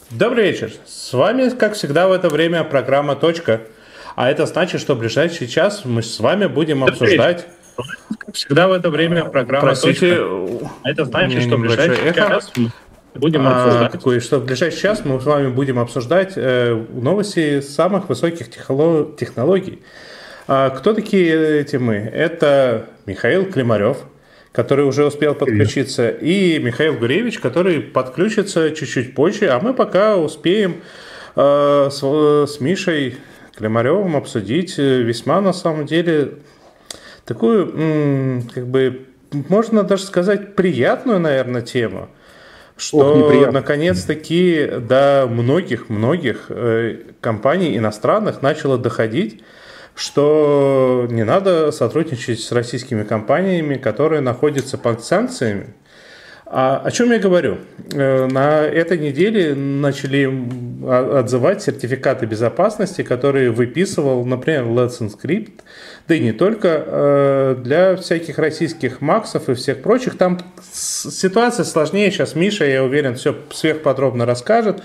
Добрый вечер. С вами, как всегда, в это время программа «Точка». А это значит, что в ближайший час мы с вами будем Добрый вечер. обсуждать... Как всегда в это время программа Простите, «Точка». у А это значит, меня что в небольшое ближайший эхо. час мы будем обсуждать. Что в ближайший час мы с вами будем обсуждать новости самых высоких технологий. Кто такие эти мы? Это Михаил Климарев, который уже успел Привет. подключиться, и Михаил Гуревич, который подключится чуть-чуть позже, а мы пока успеем с Мишей Климаревым обсудить весьма, на самом деле, такую, как бы, можно даже сказать, приятную, наверное, тему, Ох, что неприятно. наконец-таки до многих компаний иностранных начало доходить, что не надо сотрудничать с российскими компаниями, которые находятся под санкциями. О чем я говорю? На этой неделе начали отзывать сертификаты безопасности, которые выписывал, например, Let's Encrypt, да и не только, для всяких российских максов и всех прочих. Там ситуация сложнее, сейчас Миша, я уверен, все сверхподробно расскажет.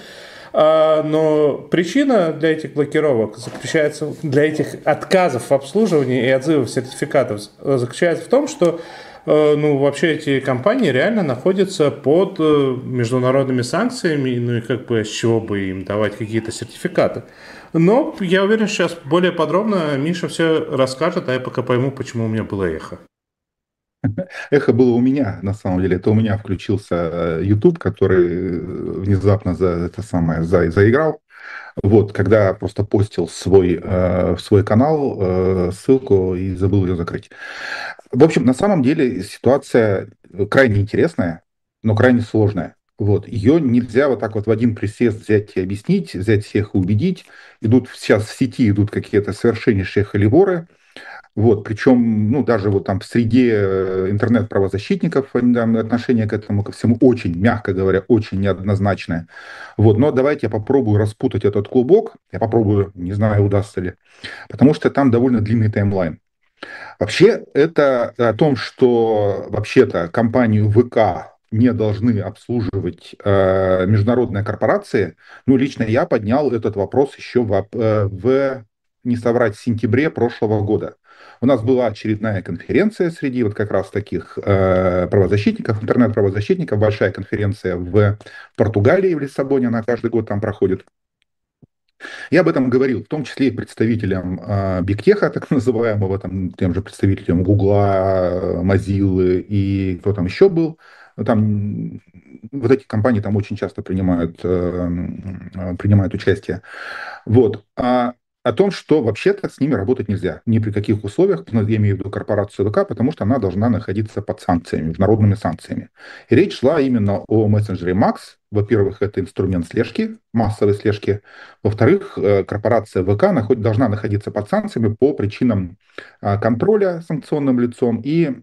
Но причина для этих блокировок заключается, для этих отказов в обслуживании и отзывов сертификатов заключается в том, что вообще эти компании реально находятся под международными санкциями, ну и как бы с чего бы им давать какие-то сертификаты. Но я уверен, сейчас более подробно Миша все расскажет, а я пока пойму, почему у меня было эхо. Эхо было у меня, на самом деле. Это у меня включился YouTube, который внезапно заиграл. Вот, когда я просто постил в свой канал ссылку и забыл ее закрыть. В общем, на самом деле ситуация крайне интересная, но крайне сложная. Вот. Ее нельзя вот так вот в один присест взять и объяснить, взять всех и убедить. Сейчас в сети идут какие-то совершеннейшие холиворы. Вот, причем, ну, даже вот там в среде интернет-правозащитников там, отношение к этому, ко всему очень, мягко говоря, очень неоднозначное. Вот, но давайте я попробую распутать этот клубок. Я попробую, не знаю, удастся ли. Потому что там довольно длинный таймлайн. Вообще, это о том, что вообще-то компанию ВК не должны обслуживать международные корпорации. Ну, лично я поднял этот вопрос еще не соврать, в сентябре прошлого года. У нас была очередная конференция среди вот как раз таких правозащитников, интернет-правозащитников, большая конференция в Португалии, в Лиссабоне, она каждый год там проходит. Я об этом говорил, в том числе и представителям Бигтеха, так называемого, там, тем же представителям Гугла, Mozilla и кто там еще был. Там, вот эти компании там очень часто принимают участие. Вот. О том, что вообще-то с ними работать нельзя. Ни при каких условиях, ну, я имею в виду корпорацию ВК, потому что она должна находиться под санкциями, международными санкциями. И речь шла именно о мессенджере Макс. Во-первых, это инструмент слежки, массовой слежки. Во-вторых, корпорация ВК должна находиться под санкциями по причинам контроля санкционным лицом и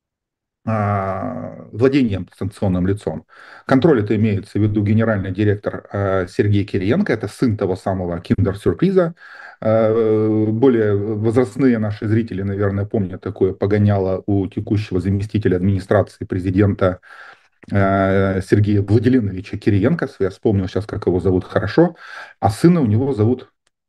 владением санкционным лицом. Контроль это имеется в виду генеральный директор Сергей Кириенко, это сын того самого киндер-сюрприза. Более возрастные наши зрители, наверное, помнят такое погоняло у текущего заместителя администрации президента Сергея Владимировича Кириенко. Я вспомнил сейчас, как его зовут хорошо. А сына у него зовут...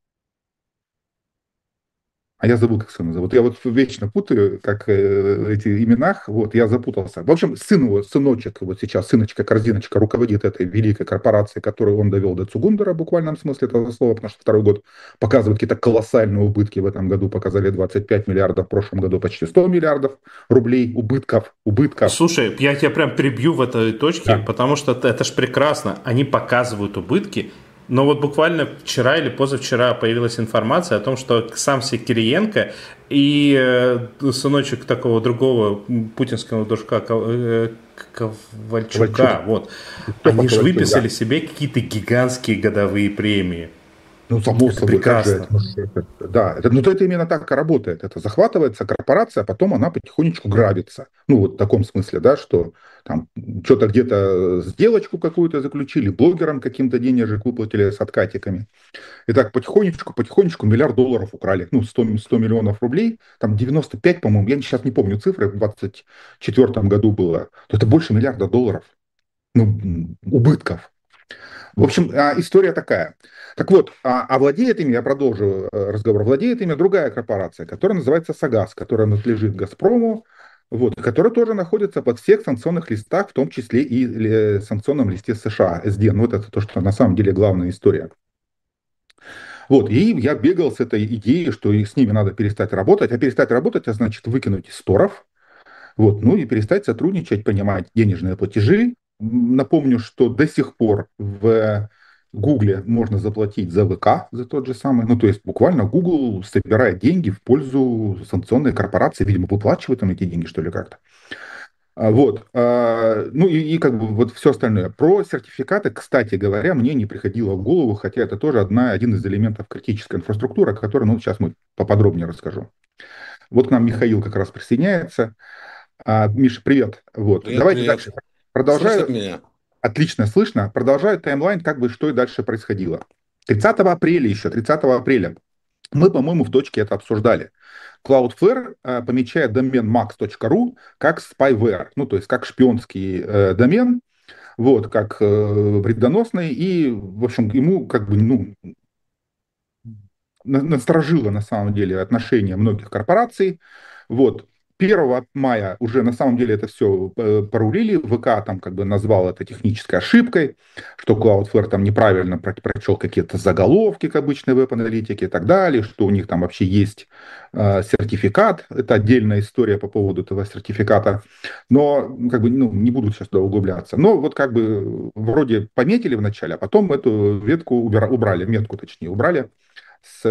А я забыл, как сына зовут. Я вот вечно путаю, как эти именах. Вот, я запутался. В общем, сын его, сыночек, вот сейчас, сыночка, корзиночка, руководит этой великой корпорацией, которую он довел до Цугундера, в буквальном смысле этого слова, потому что второй год показывает какие-то колоссальные убытки. В этом году показали 25 миллиардов, в прошлом году почти 100 миллиардов рублей убытков. Убытков. Слушай, я тебя прям перебью в этой точке, Да. потому что это ж прекрасно. Они показывают убытки, но вот буквально вчера или позавчера появилась информация о том, что сам Кириенко и сыночек такого другого путинского дружка Ковальчук. Ковальчука, вот, Степа они же Ковальчук, выписали да. себе какие-то гигантские годовые премии. Ну, само Это собой, как же прекрасно. это? Да, это, ну, это именно так и работает. Это захватывается корпорация, а потом она потихонечку грабится. Ну, вот в таком смысле, да, что там что-то где-то сделочку какую-то заключили, блогерам каким-то денежек выплатили с откатиками. И так потихонечку, потихонечку миллиард долларов украли. Ну, 100 миллионов рублей, там 95, по-моему, я сейчас не помню цифры, в 2024 году было. То это больше миллиарда долларов. Ну, убытков. В общем, история такая. Так вот, владеет ими, я продолжу разговор, владеет ими другая корпорация, которая называется Сагаз, которая надлежит Газпрому, вот, которая тоже находится под всех санкционных листах, в том числе и санкционном листе США, SDN. Вот это то, что на самом деле главная история. Вот, и я бегал с этой идеей, что с ними надо перестать работать, а перестать работать, а значит выкинуть из сторов, вот, ну и перестать сотрудничать, принимать денежные платежи. Напомню, что до сих пор в Гугле можно заплатить за ВК, за тот же самый. Ну, то есть буквально Google собирает деньги в пользу санкционной корпорации, видимо, выплачивает им эти деньги, что ли, как-то. Вот. Ну и как бы вот все остальное. Про сертификаты, кстати говоря, мне не приходило в голову, хотя это тоже один из элементов критической инфраструктуры, который, ну, сейчас мы поподробнее расскажу. Вот к нам Михаил как раз присоединяется. Миша, привет. Вот. Привет, Давайте дальше. привет. Слышно Продолжаю. меня? Отлично слышно. Продолжаю таймлайн, как бы что и дальше происходило. 30 апреля еще, 30 апреля, мы, по-моему, в точке это обсуждали. Cloudflare помечает домен max.ru как spyware, ну, то есть как шпионский домен, вот, как вредоносный, и, в общем, ему как бы, ну, насторожило на самом деле отношение многих корпораций. Вот. 1 мая уже на самом деле это все порулили. ВК там как бы назвал это технической ошибкой, что Cloudflare там неправильно прочел какие-то заголовки к обычной веб-аналитике и так далее, что у них там вообще есть сертификат. Это отдельная история по поводу этого сертификата. Но как бы ну, не буду сейчас туда углубляться. Но вот как бы вроде пометили вначале, а потом эту ветку убрали, метку точнее убрали с,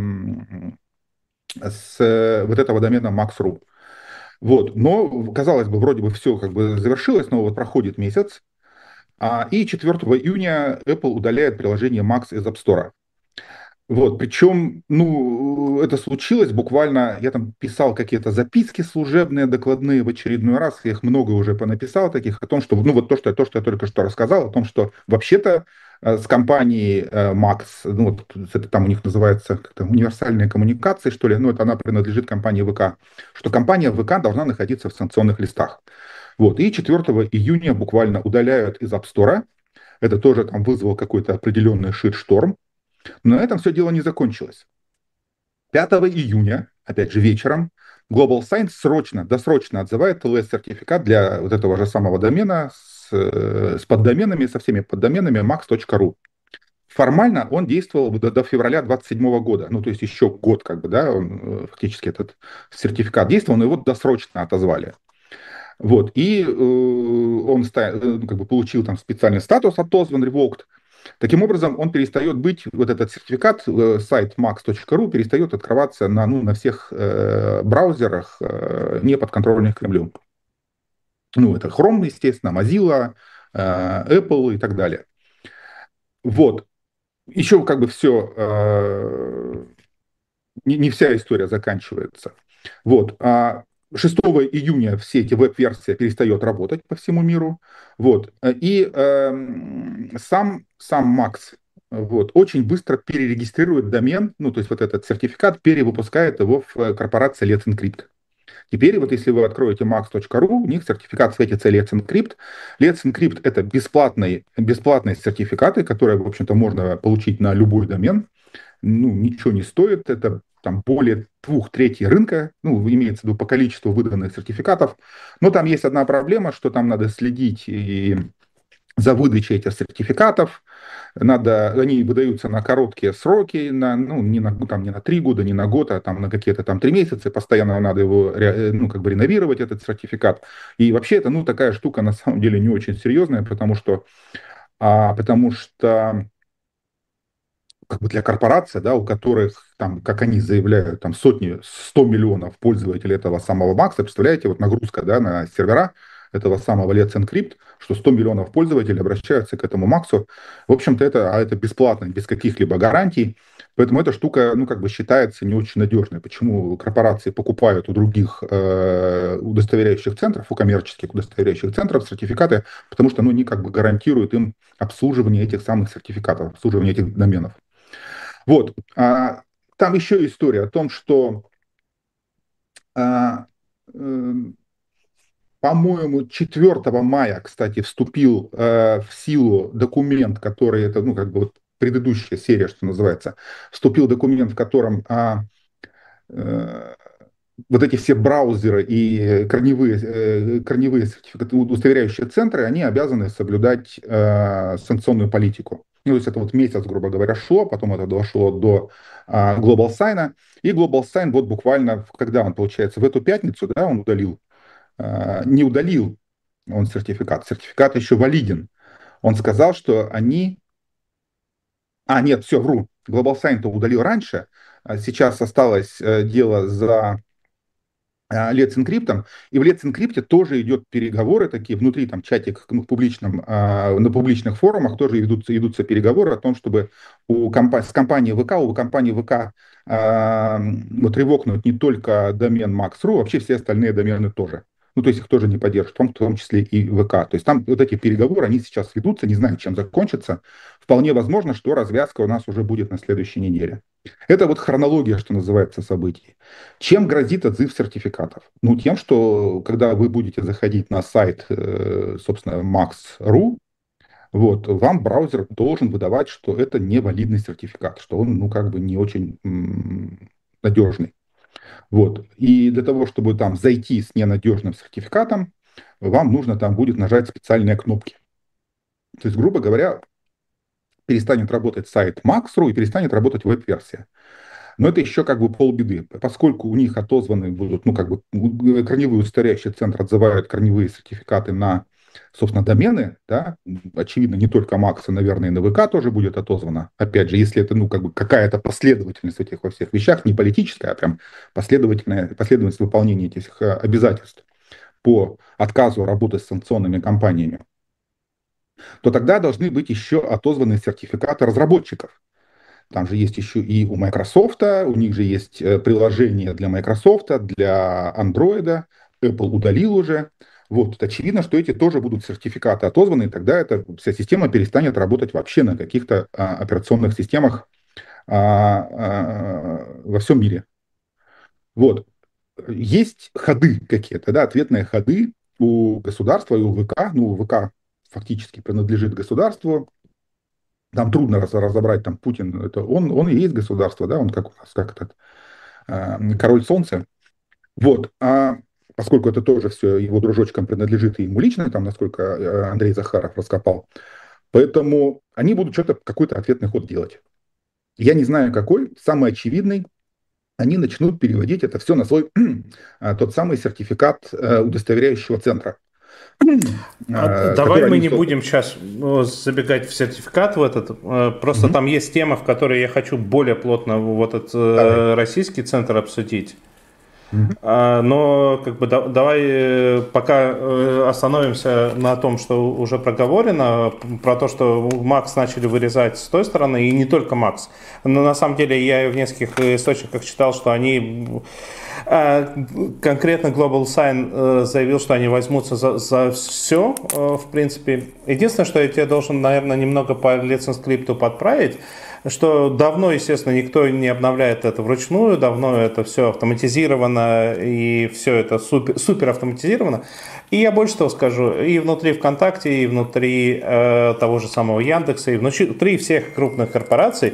вот этого домена Max.ru. Вот. Но, казалось бы, вроде бы все как бы завершилось, но вот проходит месяц, и 4 июня Apple удаляет приложение Max из App Store. Вот, причем, ну, это случилось буквально, я там писал какие-то записки служебные, докладные в очередной раз, я их много уже понаписал таких, о том, что, ну, вот то, что я только что рассказал, о том, что вообще-то с компанией Max, ну, вот это там у них называется как-то универсальные коммуникации, что ли, ну, это она принадлежит компании ВК, что компания ВК должна находиться в санкционных листах. Вот, и 4 июня буквально удаляют из App Store, это тоже там вызвало какой-то определенный шит-шторм, но на этом все дело не закончилось. 5 июня, опять же вечером, Global Science досрочно отзывает TLS-сертификат для вот этого же самого домена с поддоменами, со всеми поддоменами max.ru. Формально он действовал до февраля 27 года, ну, то есть еще год, как бы, да, он, фактически этот сертификат действовал, но его досрочно отозвали. Вот, и он как бы получил там специальный статус отозван, revoked. Таким образом, он перестает быть, вот этот сертификат, сайт max.ru перестает открываться на, ну, на всех браузерах, не подконтрольных Кремлю. Ну, это Chrome, естественно, Mozilla, Apple и так далее. Вот. Еще как бы все, не вся история заканчивается. Вот. 6 июня все эти веб-версии перестает работать по всему миру. Вот. И сам Макс вот, очень быстро перерегистрирует домен, ну, то есть вот этот сертификат, перевыпускает его в корпорации Let's Encrypt. Теперь вот если вы откроете max.ru, у них сертификат светится Let's Encrypt. Let's Encrypt — это бесплатные сертификаты, которые, в общем-то, можно получить на любой домен, ну, ничего не стоит, это там более 2/3 рынка, ну, имеется в виду по количеству выданных сертификатов, но там есть одна проблема, что там надо следить и за выдачей этих сертификатов, они выдаются на короткие сроки, ну, не на 3 года, не на год, а там на какие-то там 3 месяца, и постоянно надо его, ну, как бы реновировать, этот сертификат. И вообще это, ну, такая штука на самом деле не очень серьезная, потому что как бы для корпораций, да, у которых там, как они заявляют, там 100 миллионов пользователей этого самого Макса, представляете, вот нагрузка, да, на сервера этого самого Let's Encrypt, что 100 миллионов пользователей обращаются к этому Максу. В общем-то, это бесплатно, без каких-либо гарантий. Поэтому эта штука, ну, как бы считается не очень надежной. Почему корпорации покупают у других удостоверяющих центров, у коммерческих удостоверяющих центров сертификаты, потому что, ну, они как бы гарантируют им обслуживание этих самых сертификатов, обслуживание этих доменов. Вот. Там еще история о том, что а, э, по-моему, 4 мая, кстати, вступил в силу документ, который, это, ну, как бы вот предыдущая серия, что называется, вступил документ, в котором э, вот эти все браузеры и корневые сертификаты, удостоверяющие центры, они обязаны соблюдать санкционную политику. Ну, то есть это вот месяц, грубо говоря, шло, потом это дошло до Global Sign, и Global Sign вот буквально, когда он, получается, в эту пятницу, да, он удалил, не удалил он сертификат еще валиден. Он сказал, что они... нет, все, вру. Global Sign-то удалил раньше, сейчас осталось дело за Let's Encrypt, и в Let's Encrypt тоже идет переговоры такие, внутри там чатик, ну, в публичном, на публичных форумах тоже ведутся переговоры о том, чтобы с компанией ВК, у компании ВК вот ревокнуть не только домен Max.ru, вообще все остальные домены тоже. Ну, то есть их тоже не поддержат, в том числе и ВК. То есть там вот эти переговоры, они сейчас ведутся, не знаю, чем закончатся. Вполне возможно, что развязка у нас уже будет на следующей неделе. Это вот хронология, что называется, событий. Чем грозит отзыв сертификатов? Ну, тем, что когда вы будете заходить на сайт, собственно, Max.ru, вот, вам браузер должен выдавать, что это невалидный сертификат, что он, ну, как бы не очень надежный. Вот. И для того, чтобы там зайти с ненадежным сертификатом, вам нужно там будет нажать специальные кнопки. То есть, грубо говоря, перестанет работать сайт Max.ru и перестанет работать веб-версия. Но это еще как бы полбеды, поскольку у них отозваны будут, ну, как бы корневой устаряющий центр отзывает корневые сертификаты на, собственно, домены, да, очевидно, не только Макс, а, наверное, и на ВК тоже будет отозвано. Опять же, если это, ну, как бы какая-то последовательность этих во всех вещах, не политическая, а прям последовательность выполнения этих обязательств по отказу работы с санкционными компаниями, то тогда должны быть еще отозваны сертификаты разработчиков. Там же есть еще и у Microsoft, у них же есть приложение для Microsoft, для Android, Apple удалил уже. Вот, очевидно, что эти тоже будут сертификаты отозваны, и тогда эта вся система перестанет работать вообще на каких-то операционных системах во всем мире. Вот. Есть ходы какие-то, да, ответные ходы у государства и у ВК. Ну, ВК фактически принадлежит государству, там трудно разобрать, там Путин, это он и есть государство, да, он как у нас, как этот король солнца. Вот, поскольку это тоже все его дружочкам принадлежит и ему лично, там, насколько Андрей Захаров раскопал, поэтому они будут что-то, какой-то ответный ход делать. Я не знаю какой, самый очевидный, они начнут переводить это все на свой тот самый сертификат удостоверяющего центра, Давай который мы они не создали. будем сейчас забегать в сертификат в этот. Просто Мгм. там есть тема, в которой я хочу более плотно вот этот Давай. российский центр обсудить. Мгм. Но как бы давай пока остановимся на том, что уже проговорено, про то, что Макс начали вырезать с той стороны, и не только Макс. Но на самом деле я в нескольких источниках читал, что они конкретно Global Sign заявил, что они возьмутся за все, в принципе. Единственное, что я тебе должен, наверное, немного по Let's Encrypt подправить, что давно, естественно, никто не обновляет это вручную, давно это все автоматизировано, и все это супер автоматизировано. И я больше того скажу, и внутри ВКонтакте, и внутри того же самого Яндекса, и внутри всех крупных корпораций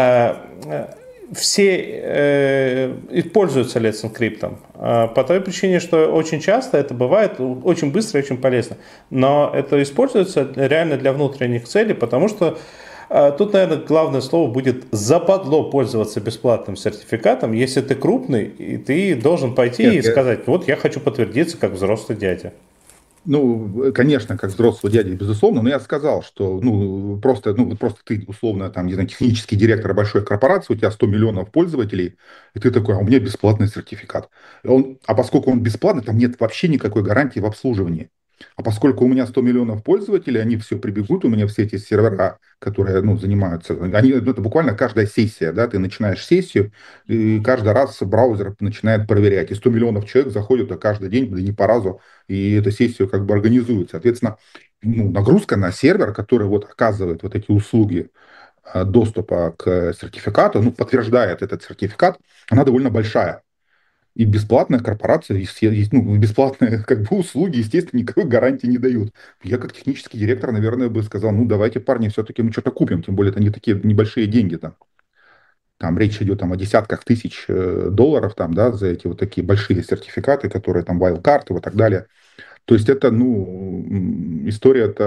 все пользуются Let's Encrypt. По той причине, что очень часто это бывает очень быстро и очень полезно. Но это используется реально для внутренних целей, потому что тут, наверное, главное слово будет западло пользоваться бесплатным сертификатом. Если ты крупный, и ты должен пойти Нет, и сказать, вот я хочу подтвердиться как взрослый дядя. ну, конечно, как взрослый дядя, безусловно, но я сказал, что, ну, просто ты, условно, там, не знаю, технический директор большой корпорации, у тебя 100 миллионов пользователей, и ты такой, а у меня бесплатный сертификат. А поскольку он бесплатный, там нет вообще никакой гарантии в обслуживании. А поскольку у меня 100 миллионов пользователей, они все прибегут, у меня все эти сервера, которые, ну, занимаются, ну, это буквально каждая сессия, да, ты начинаешь сессию, и каждый раз браузер начинает проверять, и 100 миллионов человек заходят каждый день, да не по разу, и эту сессию как бы организует. Соответственно, ну, нагрузка на сервер, который вот оказывает вот эти услуги доступа к сертификату, ну, подтверждает этот сертификат, она довольно большая. И бесплатная корпорация, ну, бесплатные как бы услуги, естественно, никакой гарантии не дают. Я как технический директор, наверное, бы сказал, ну давайте, парни, все-таки мы что-то купим, тем более это не такие небольшие деньги там. Там речь идет там, о десятках тысяч долларов там, да, за эти вот такие большие сертификаты, которые там wildcard и вот так далее. То есть это, ну, история это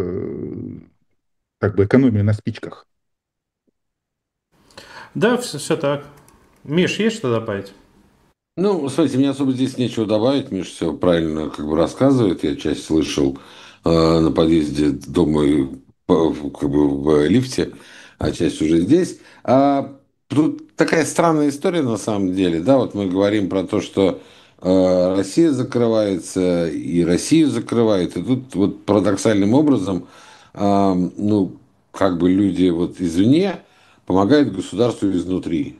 как бы экономия на спичках. Да, все так. Миш, есть что добавить? Ну, смотрите, мне особо здесь нечего добавить. Миша все правильно как бы рассказывает. Я часть слышал на подъезде дома и как бы в лифте, а часть уже здесь. Тут такая странная история на самом деле. Да, вот мы говорим про то, что Россия закрывается и Россию закрывает. И тут вот парадоксальным образом, ну, как бы люди вот извне помогают государству изнутри,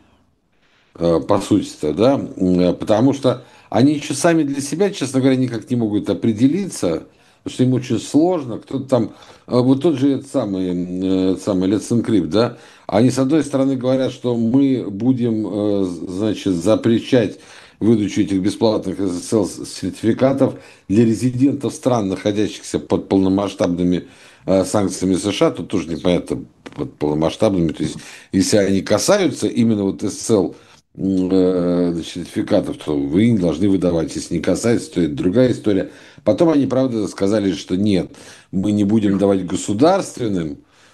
по сути-то, да, потому что они еще сами для себя, честно говоря, никак не могут определиться, потому что им очень сложно, кто-то там, вот тот же этот самый Let's Encrypt, да, они с одной стороны говорят, что мы будем, значит, запрещать выдачу этих бесплатных SSL-сертификатов для резидентов стран, находящихся под полномасштабными санкциями США, тут тоже непонятно под полномасштабными, то есть если они касаются именно вот SSL сертификатов, то вы не должны выдавать. Если не касается, то это другая история. Потом они, правда, сказали, что нет, мы не будем давать государственным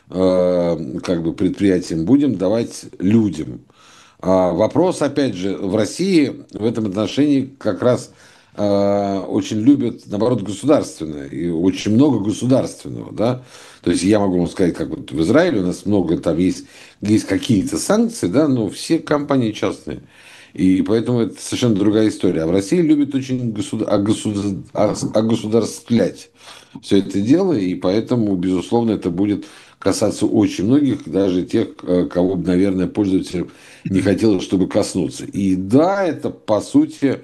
как бы предприятиям, будем давать людям. Вопрос, опять же, в России в этом отношении как раз очень любят, наоборот, государственное. И очень много государственного, да. То есть я могу вам сказать, как вот в Израиле у нас много там есть какие-то санкции, да, но все компании частные. И поэтому это совершенно другая история. А в России любят очень огосударствлять все это дело, и поэтому, безусловно, это будет касаться очень многих, даже тех, кого бы, наверное, пользователям не хотелось, чтобы коснуться. И да, это, по сути,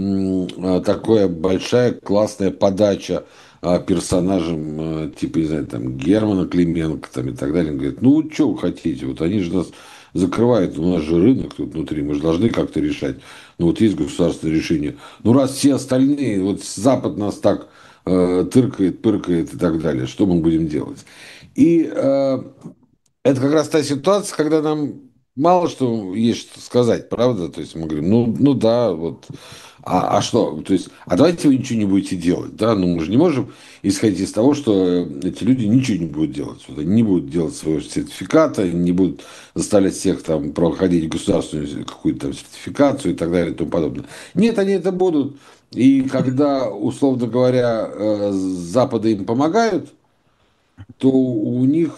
такая большая классная подача персонажам, типа, не знаю, там, Германа Клименко там, и так далее. Он говорит, ну, что вы хотите, вот они же нас закрывают, у нас же рынок тут внутри, мы же должны как-то решать. Ну, вот есть государственное решение. Ну, раз все остальные, вот Запад нас так тыркает, пыркает и так далее, что мы будем делать? И это как раз та ситуация, когда нам мало что есть что сказать, правда? То есть мы говорим, ну да, вот. А что? То есть, а давайте вы ничего не будете делать, да? Ну мы же не можем исходить из того, что эти люди ничего не будут делать. Вот они не будут делать своего сертификата, они не будут заставлять всех там проходить государственную какую-то там сертификацию и так далее и тому подобное. Нет, они это будут. И когда, условно говоря, Запады им помогают, то у них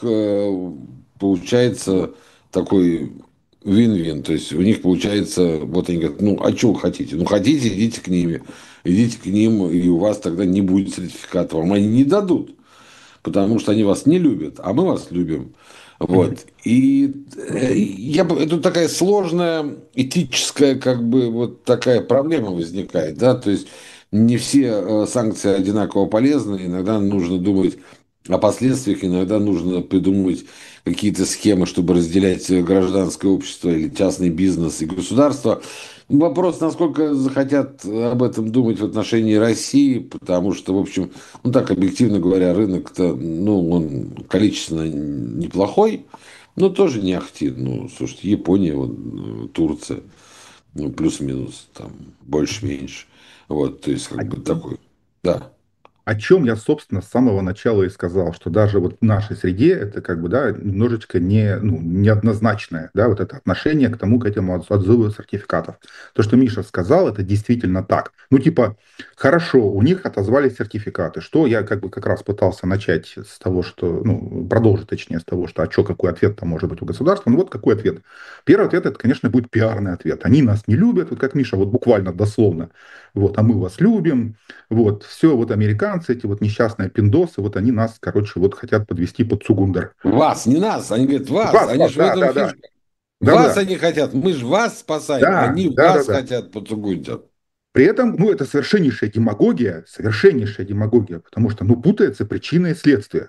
получается такой вин-вин. То есть у них получается, вот они говорят, ну, а что вы хотите? Ну, хотите, идите к ним. Идите к ним, и у вас тогда не будет сертификата. Вам они не дадут, потому что они вас не любят, а мы вас любим. Вот. И это такая сложная этическая, как бы, вот такая проблема возникает, да, то есть не все санкции одинаково полезны, иногда нужно думать о последствиях, иногда нужно придумывать какие-то схемы, чтобы разделять гражданское общество или частный бизнес и государство. Вопрос, насколько захотят об этом думать в отношении России, потому что, в общем, ну так, объективно говоря, рынок-то, ну, он количественно неплохой, но тоже не ахти. Ну, слушайте, Япония, вот, Турция, ну, плюс-минус, там, больше-меньше. Вот, то есть, как бы такой, да. О чем я, собственно, с самого начала и сказал, что даже вот в нашей среде это как бы, да, немножечко не, ну, неоднозначное, да, вот это отношение к тому, к этому отзыву сертификатов. То, что Миша сказал, это действительно так. Ну, типа, хорошо, у них отозвали сертификаты, что я как бы как раз пытался начать с того, что, ну, продолжить, точнее, с того, что, а что, какой ответ там может быть у государства. Ну, вот какой ответ. Первый ответ, это, конечно, будет пиарный ответ. Они нас не любят, вот как Миша, вот буквально дословно, вот, а мы вас любим, вот, все, вот американцы, эти вот несчастные пиндосы, вот они нас, короче, вот хотят подвести под Цугундер. Вас, не нас, они говорят вас, они Вас, же в да, этом да, да, фишка. да, Вас да, они хотят, мы же вас спасаем, да, они да, да, вас да. хотят поцугунить. При этом, ну, это совершеннейшая демагогия, потому что, ну, путается причина и следствие.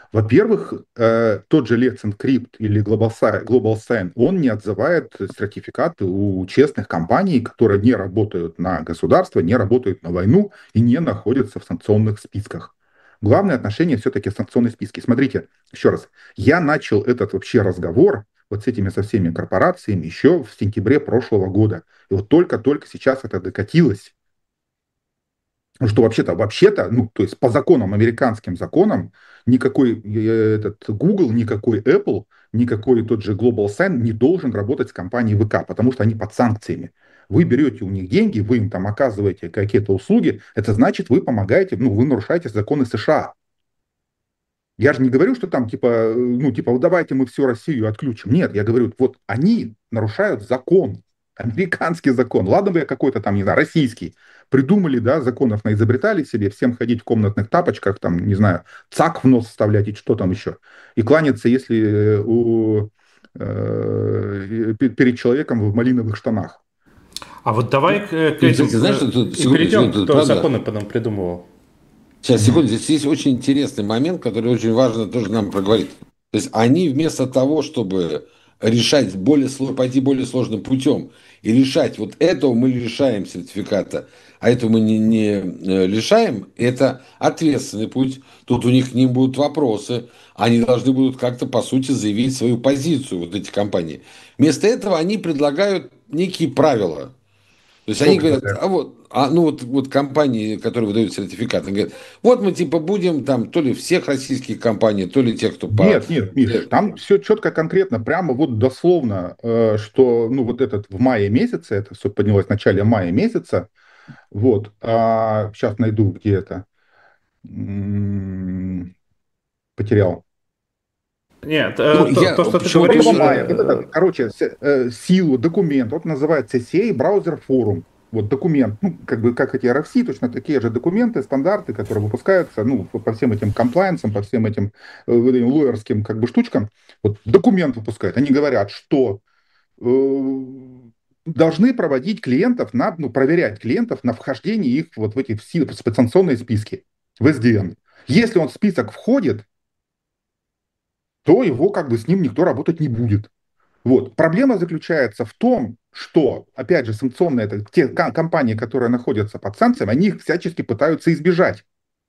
Во-первых, тот же Let's Encrypt или Global Sign, он не отзывает сертификаты у честных компаний, которые не работают на государство, не работают на войну и не находятся в санкционных списках. Главное отношение все-таки санкционные списки. Смотрите, еще раз, я начал этот вообще разговор вот с этими со всеми корпорациями еще в сентябре прошлого года. И вот только-только сейчас это докатилось. Что вообще-то, ну, то есть по законам, американским законам, никакой этот Google, никакой Apple, никакой тот же Global Sign не должен работать с компанией ВК, потому что они под санкциями. Вы берете у них деньги, вы им там оказываете какие-то услуги, это значит, вы помогаете, ну, вы нарушаете законы США. Я же не говорю, что там типа, ну, типа, вот давайте мы всю Россию отключим. Нет, я говорю, вот они нарушают закон, американский закон. Ладно бы я какой-то там, не знаю, российский. Придумали, да, законов наизобретали себе, всем ходить в комнатных тапочках, там, не знаю, цак в нос вставлять и что там еще. И кланяться, если перед человеком в малиновых штанах. А вот давай к И, этим кстати, знаешь, что тут, и перейдем, тут, кто правда, законы потом придумывал. сейчас, секунду, здесь есть очень интересный момент, который очень важно тоже нам проговорить. То есть они вместо того, чтобы решать пойти более сложным путем и решать, вот этого мы лишаем сертификата, а этого мы не лишаем, это ответственный путь. Тут у них к ним будут вопросы. Они должны будут как-то, по сути, заявить свою позицию, вот эти компании. Вместо этого они предлагают некие правила. То есть Что они говорят, предлагают? вот компании, которые выдают сертификаты, говорят, вот мы типа будем там то ли всех российских компаний, то ли тех, кто по... Нет, нет, Миш, там все четко, конкретно, прямо вот дословно, что, ну, вот этот в мае месяце, это все поднялось в начале мая месяца, вот, сейчас найду, где это, потерял. Нет, Ну, то, что ты почему 4 говоришь, мая, вот это, короче, силу, документ, вот называется CA Browser Forum, вот документ, ну, как бы, как эти RFC, точно такие же документы, стандарты, которые выпускаются, ну, по всем этим комплайенсам, по всем этим лоерским, как бы, штучкам, вот документ выпускают, они говорят, что должны проводить клиентов, ну, проверять клиентов на вхождение их вот в эти в санкционные списки, в SDN. Если он в список входит, то его как бы с ним никто работать не будет. Вот. Проблема заключается в том, что, опять же, санкционные, это те компании, которые находятся под санкциями, они их всячески пытаются избежать.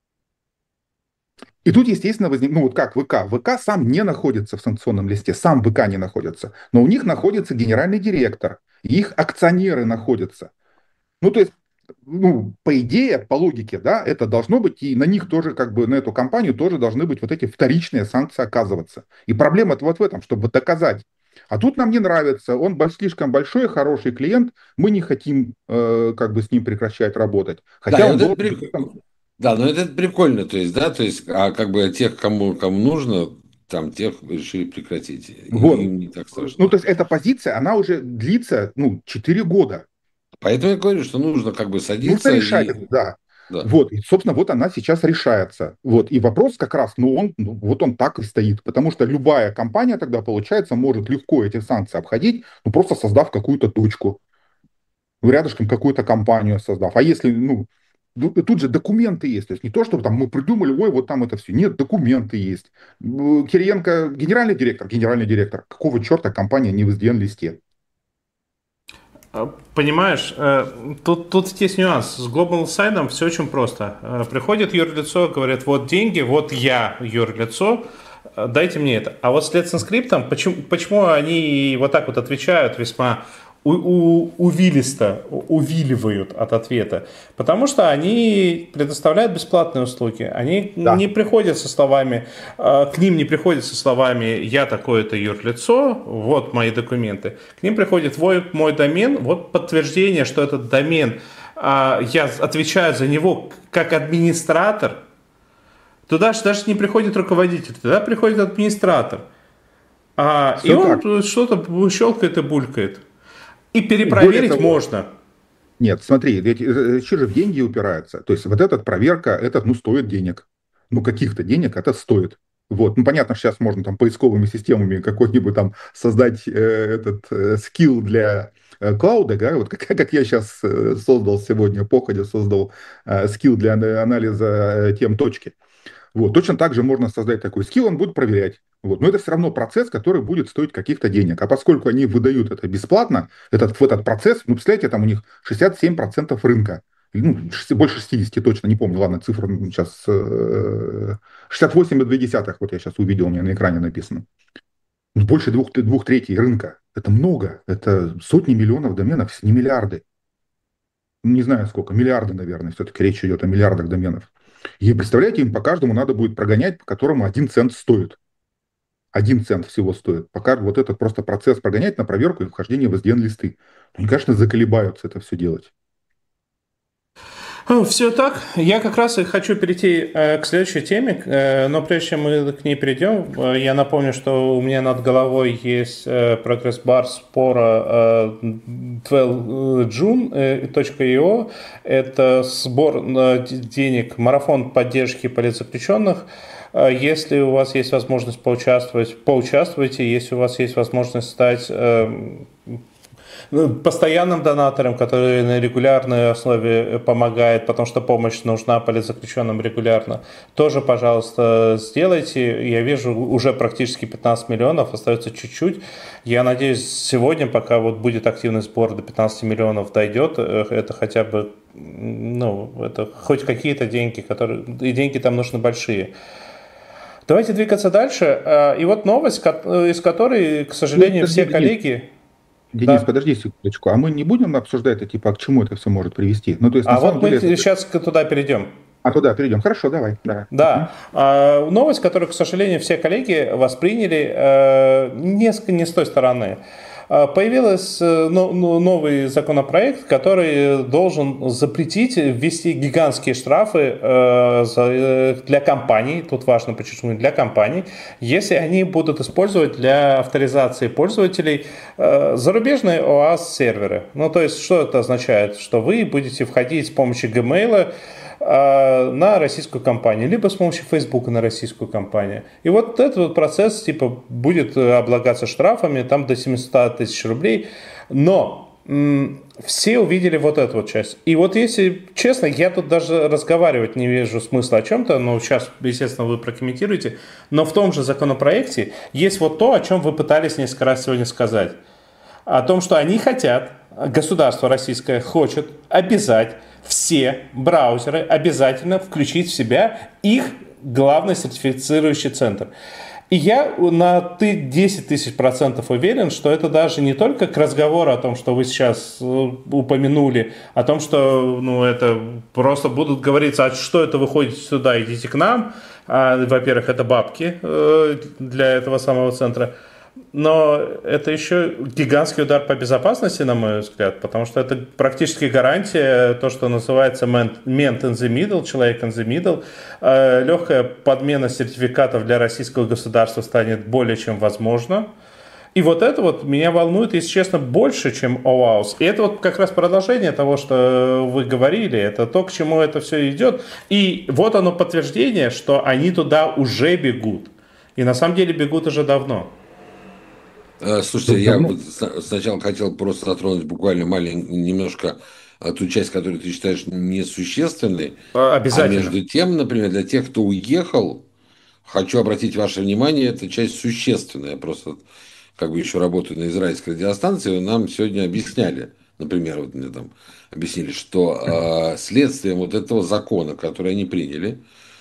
И тут, естественно, ну вот как ВК. ВК сам не находится в санкционном листе, сам ВК не находится. Но у них находится генеральный директор, их акционеры находятся. Ну, то есть, ну, по идее, по логике, да, это должно быть, и на них тоже, как бы, на эту компанию тоже должны быть вот эти вторичные санкции оказываться. И проблема-то вот в этом, чтобы доказать. А тут нам не нравится, он слишком большой, хороший клиент, мы не хотим как бы с ним прекращать работать. Да, Хотя и он вот это должен... да, но это прикольно, то есть, да, то есть, а как бы тех, кому нужно, там тех решили прекратить. И Вот. им не так Ну, страшно. то есть эта позиция, она уже длится, ну, 4 года. Поэтому я говорю, что нужно как бы Нужно садиться решать и... это, да. Да. Вот, и, собственно, вот она сейчас решается. Вот, и вопрос как раз, ну, вот он так и стоит, потому что любая компания тогда, получается, может легко эти санкции обходить, ну, просто создав какую-то точку, ну, рядышком какую-то компанию создав. А если, тут же документы есть, то есть не то, что там мы придумали, ой, вот там это все. Нет, документы есть. Кириенко генеральный директор. Какого черта компания не в SDN-листе? понимаешь, тут есть нюанс. С Global Sign все очень просто. Приходит юрлицо, говорит, вот деньги, вот я юрлицо, дайте мне это. А вот с Let's Encrypt, почему они вот так вот отвечают весьма увилисто, увиливают от ответа? Потому что они предоставляют бесплатные услуги. Они Да. не приходят со словами, к ним не приходят со словами «я такое-то юрлицо, вот мои документы». К ним приходит мой домен, вот подтверждение, что этот домен, я отвечаю за него как администратор. Туда же даже не приходит руководитель, туда приходит администратор. И Все так. он что-то щелкает и булькает. И Более перепроверить того, можно. нет, смотри, ведь еще же в деньги упирается. То есть вот эта проверка, это, ну, стоит денег. Ну, каких-то денег это стоит. Вот, ну, понятно, что сейчас можно там поисковыми системами какой-нибудь там создать скилл для клауда, да, вот как я сейчас создал сегодня, походя создал скилл для анализа тем точки. Вот. Точно так же можно создать такой скилл, он будет проверять. Вот. Но это все равно процесс, который будет стоить каких-то денег. А поскольку они выдают это бесплатно, этот процесс, ну, представляете, там у них 67% рынка. Ну, больше 60 точно, не помню, ладно, цифра сейчас 68,2, вот я сейчас увидел, у меня на экране написано. Больше двух третей рынка. Это много, это сотни миллионов доменов, не миллиарды. Не знаю сколько, миллиарды, наверное, все-таки речь идет о миллиардах доменов. И представляете, им по каждому надо будет прогонять, по которому 1 цент стоит. 1 цент всего стоит. Пока вот этот просто процесс прогонять на проверку и вхождение в SDN-листы. Они, конечно, заколебаются это все делать. Все так. Я как раз и хочу перейти к следующей теме, но прежде чем мы к ней перейдем, я напомню, что у меня над головой есть прогресс-бар спора 12june.io. Это сбор денег, марафон поддержки политзаключенных. Если у вас есть возможность поучаствовать, поучаствуйте. Если у вас есть возможность стать постоянным донатором, который на регулярной основе помогает, потому что помощь нужна политзаключенным регулярно, тоже, пожалуйста, сделайте. Я вижу уже практически 15 миллионов, остается чуть-чуть. Я надеюсь, сегодня, пока вот будет активный сбор до 15 миллионов дойдет, это хотя бы, ну, это хоть какие-то деньги, и деньги там нужны большие. Давайте двигаться дальше. И вот новость, из которой, к сожалению, все коллеги... Денис, Да. подожди секундочку, а мы не будем обсуждать, типа, к чему это все может привести? Ну, то есть, А вот мы сейчас туда перейдем. Туда перейдем. Хорошо, давай. Да. Новость, которую, к сожалению, все коллеги восприняли несколько не с той стороны. Появился новый законопроект, который должен запретить ввести гигантские штрафы для компаний, тут важно подчеркнуть, для компаний, если они будут использовать для авторизации пользователей зарубежные OAuth-серверы. Ну, то есть, что это означает? Что вы будете входить с помощью Gmail на российскую компанию, либо с помощью Facebook на российскую компанию. И вот этот вот процесс типа будет облагаться штрафами там до 700 тысяч рублей. Но все увидели вот эту вот часть. И вот если честно, я тут даже разговаривать не вижу смысла о чем-то, но сейчас, естественно, вы прокомментируете. Но в том же законопроекте есть вот то, о чем вы пытались несколько раз сегодня сказать. О том, что они хотят, государство российское хочет обязать все браузеры обязательно включить в себя их главный сертифицирующий центр. И я на 10 тысяч процентов уверен, что это даже не только к разговору о том, что вы сейчас упомянули, о том, что это просто будут говорить, а что это вы ходите сюда, идите к нам. Во-первых, это бабки для этого самого центра. Но это еще гигантский удар по безопасности, на мой взгляд, потому что это практически гарантия, то, что называется man in the middle, человек in the middle. Легкая подмена сертификатов для российского государства станет более чем возможно. И вот это вот меня волнует, если честно, больше, чем OAuth. И это вот как раз продолжение того, что вы говорили, это то, к чему это все идет. И вот оно подтверждение, что они туда уже бегут. И на самом деле бегут уже давно. Слушайте, я сначала хотел просто затронуть буквально немножко ту часть, которую ты считаешь несущественной. Обязательно. А между тем, например, для тех, кто уехал, хочу обратить ваше внимание, эта часть существенная. Я просто как бы еще работаю на израильской радиостанции, нам сегодня объясняли, например, вот мне там объяснили, что следствием вот этого закона, который они приняли,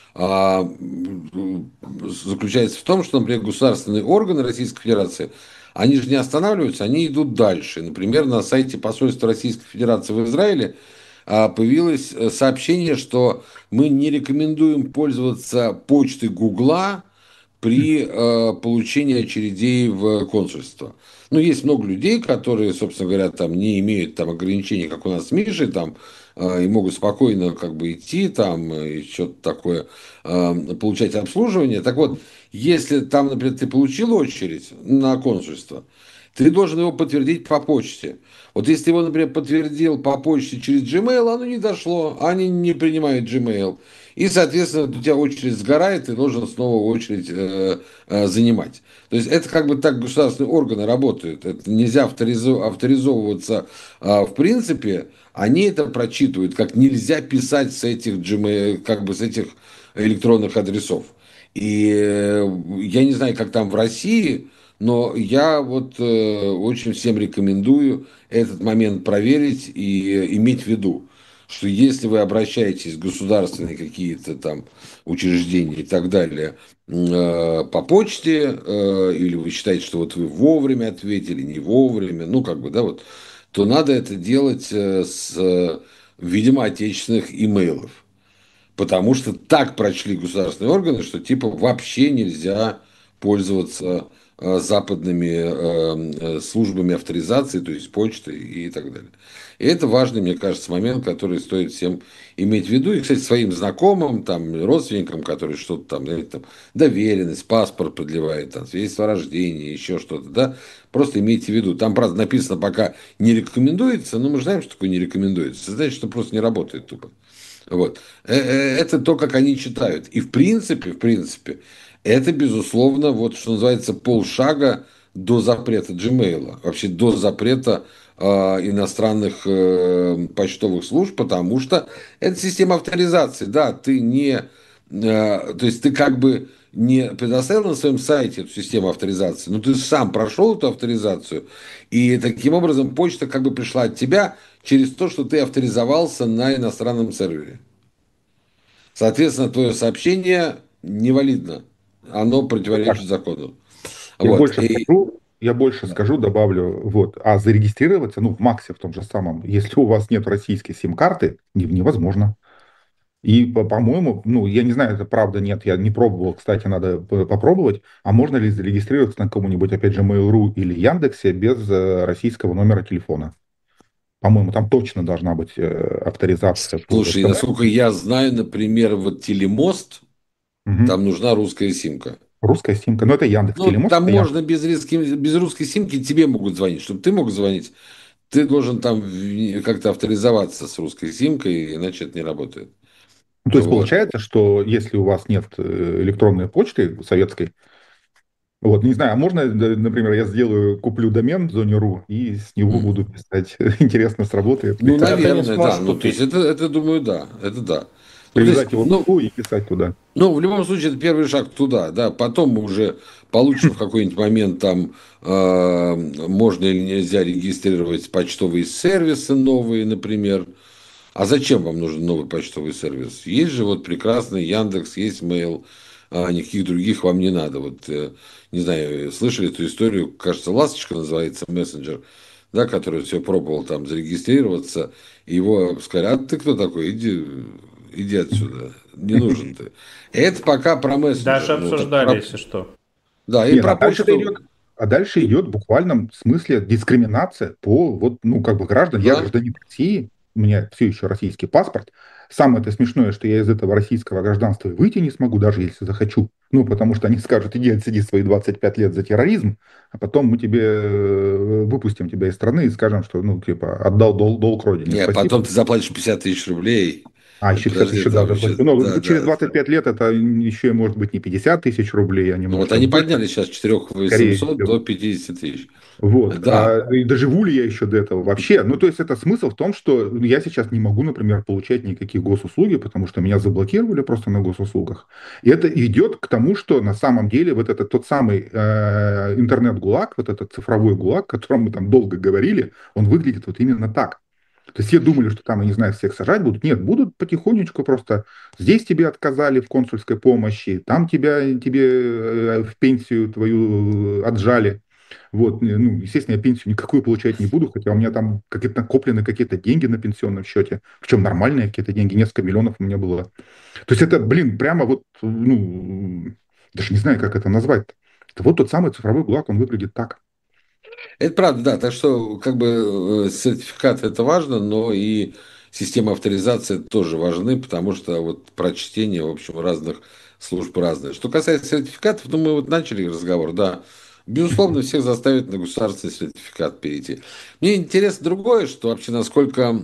заключается в том, что, например, государственные органы Российской Федерации, они же не останавливаются, они идут дальше. Например, на сайте посольства Российской Федерации в Израиле появилось сообщение, что мы не рекомендуем пользоваться почтой Гугла при получении очередей в консульство. Ну, есть много людей, которые, собственно говоря, там не имеют там ограничений, как у нас с Мишей, там, и могут спокойно как бы идти там и что-то такое получать обслуживание. Так вот, если там, например, ты получил очередь на консульство, ты должен его подтвердить по почте. Вот если ты его, например, подтвердил по почте через Gmail, оно не дошло, они не принимают Gmail. И, соответственно, у тебя очередь сгорает, ты должен снова очередь занимать. То есть это как бы так государственные органы работают. Это нельзя авторизовываться. В принципе, они это прочитывают, как нельзя писать с этих Gmail, как бы с этих электронных адресов. И я не знаю, как там в России, но я вот очень всем рекомендую этот момент проверить и иметь в виду, что если вы обращаетесь в государственные какие-то там учреждения и так далее по почте, или вы считаете, что вот вы вовремя ответили, не вовремя, ну как бы, да, вот, то надо это делать видимо, отечественных имейлов. Потому что так прочли государственные органы, что типа вообще нельзя пользоваться западными службами авторизации, то есть почтой и так далее. И это важный, мне кажется, момент, который стоит всем иметь в виду. И, кстати, своим знакомым, там, родственникам, которые что-то там, знаете, там, доверенность, паспорт продлевает, там, свидетельство о рождении, еще что-то, да, просто имейте в виду. Там, правда, написано пока не рекомендуется, но мы же знаем, что такое не рекомендуется. Это значит, что просто не работает тупо. Вот. Это то, как они читают. И в принципе, это, безусловно, вот что называется, полшага до запрета Gmail, вообще до запрета иностранных почтовых служб, потому что это система авторизации. Да, ты не, то есть ты как бы не предоставил на своем сайте эту систему авторизации, но ты сам прошел эту авторизацию, и таким образом почта как бы пришла от тебя через то, что ты авторизовался на иностранном сервере. Соответственно, твое сообщение невалидно. Оно Так, противоречит закону. я Вот. больше скажу, я больше скажу, добавлю, вот, а зарегистрироваться, ну, в Максе в том же самом, если у вас нет российской сим-карты, невозможно. И, по-моему, ну, я не знаю, это правда, нет, я не пробовал, кстати, надо попробовать, а можно ли зарегистрироваться на кому-нибудь, опять же, Mail.ru или Яндексе без российского номера телефона? По-моему, там точно должна быть авторизация по Слушай, СМС. насколько я знаю, например, вот Телемост, Мгм. там нужна русская симка. Русская симка, ну, это Яндекс Ну, Телемост, там это Яндекс. можно без русской симки тебе могут звонить. Чтобы ты мог звонить, ты должен там как-то авторизоваться с русской симкой, иначе это не работает. Ну, то есть Вот. получается, что если у вас нет электронной почты советской, вот, не знаю, а можно, например, я сделаю, куплю домен в зоне .ру и с него буду писать, интересно сработает ли, Ну, Это не наверное, да. сможешь Ну, то есть, купить. думаю, да. Это да. Ну, то есть, привязать его к ну, .ру и писать туда. Ну, в любом случае, это первый шаг туда, да. Потом мы уже получим в какой-нибудь момент там, можно или нельзя регистрировать почтовые сервисы новые, например. А зачем вам нужен новый почтовый сервис? Есть же вот прекрасный Яндекс, есть Mail, а никаких других вам не надо. Вот, не знаю, слышали эту историю, кажется, Ласточка называется, мессенджер, да, который все пробовал там зарегистрироваться, и его сказали, а ты кто такой, иди отсюда, не нужен ты. Это пока про мессенджер, Даже ну так обсуждали, если что. да, и Нет, про почту, а дальше и- идет в буквальном смысле дискриминация по, вот, ну, как бы граждан. Я да. гражданин России, у меня все еще российский паспорт. Самое это смешное, что я из этого российского гражданства выйти не смогу, даже если захочу. Ну, потому что они скажут, иди отсиди свои 25 лет за терроризм, а потом мы тебе выпустим тебя из страны и скажем, что, ну, типа, отдал долг родине, Не, спасибо. потом ты заплатишь 50 тысяч рублей. А, еще 50 Подожди, тысяч, да, там еще, заплатил. Но да, через да. 25 лет это еще, может быть, не 50 тысяч рублей, а Ну вот немножко они больше, подняли сейчас с 4 скорее 800 всего. до 50 тысяч. Вот. Да. И доживу ли я еще до этого вообще? Ну, то есть это смысл в том, что я сейчас не могу, например, получать никакие госуслуги, потому что меня заблокировали просто на госуслугах. И это идет к тому, что на самом деле вот этот тот самый интернет-ГУЛАГ, вот этот цифровой ГУЛАГ, о котором мы там долго говорили, он выглядит вот именно так. То есть все думали, что там, я не знаю, всех сажать будут. Нет, будут потихонечку просто. Здесь тебе отказали в консульской помощи, там тебе в пенсию твою отжали. Вот, ну, естественно, я пенсию никакую получать не буду, хотя у меня там какие-то накоплены какие-то деньги на пенсионном счете, причем нормальные какие-то деньги, несколько миллионов у меня было. То есть это, блин, прямо вот, ну, даже не знаю, как это назвать. Это вот тот самый цифровой ГУЛАГ, он выглядит так. Это правда, да. Так что, как бы, сертификат это важно, но и система авторизации тоже важны, потому что вот прочтение, в общем, разных служб разное. Что касается сертификатов, ну, мы вот начали разговор, да. Безусловно, всех заставят на государственный сертификат перейти. Мне интересно другое, что вообще насколько,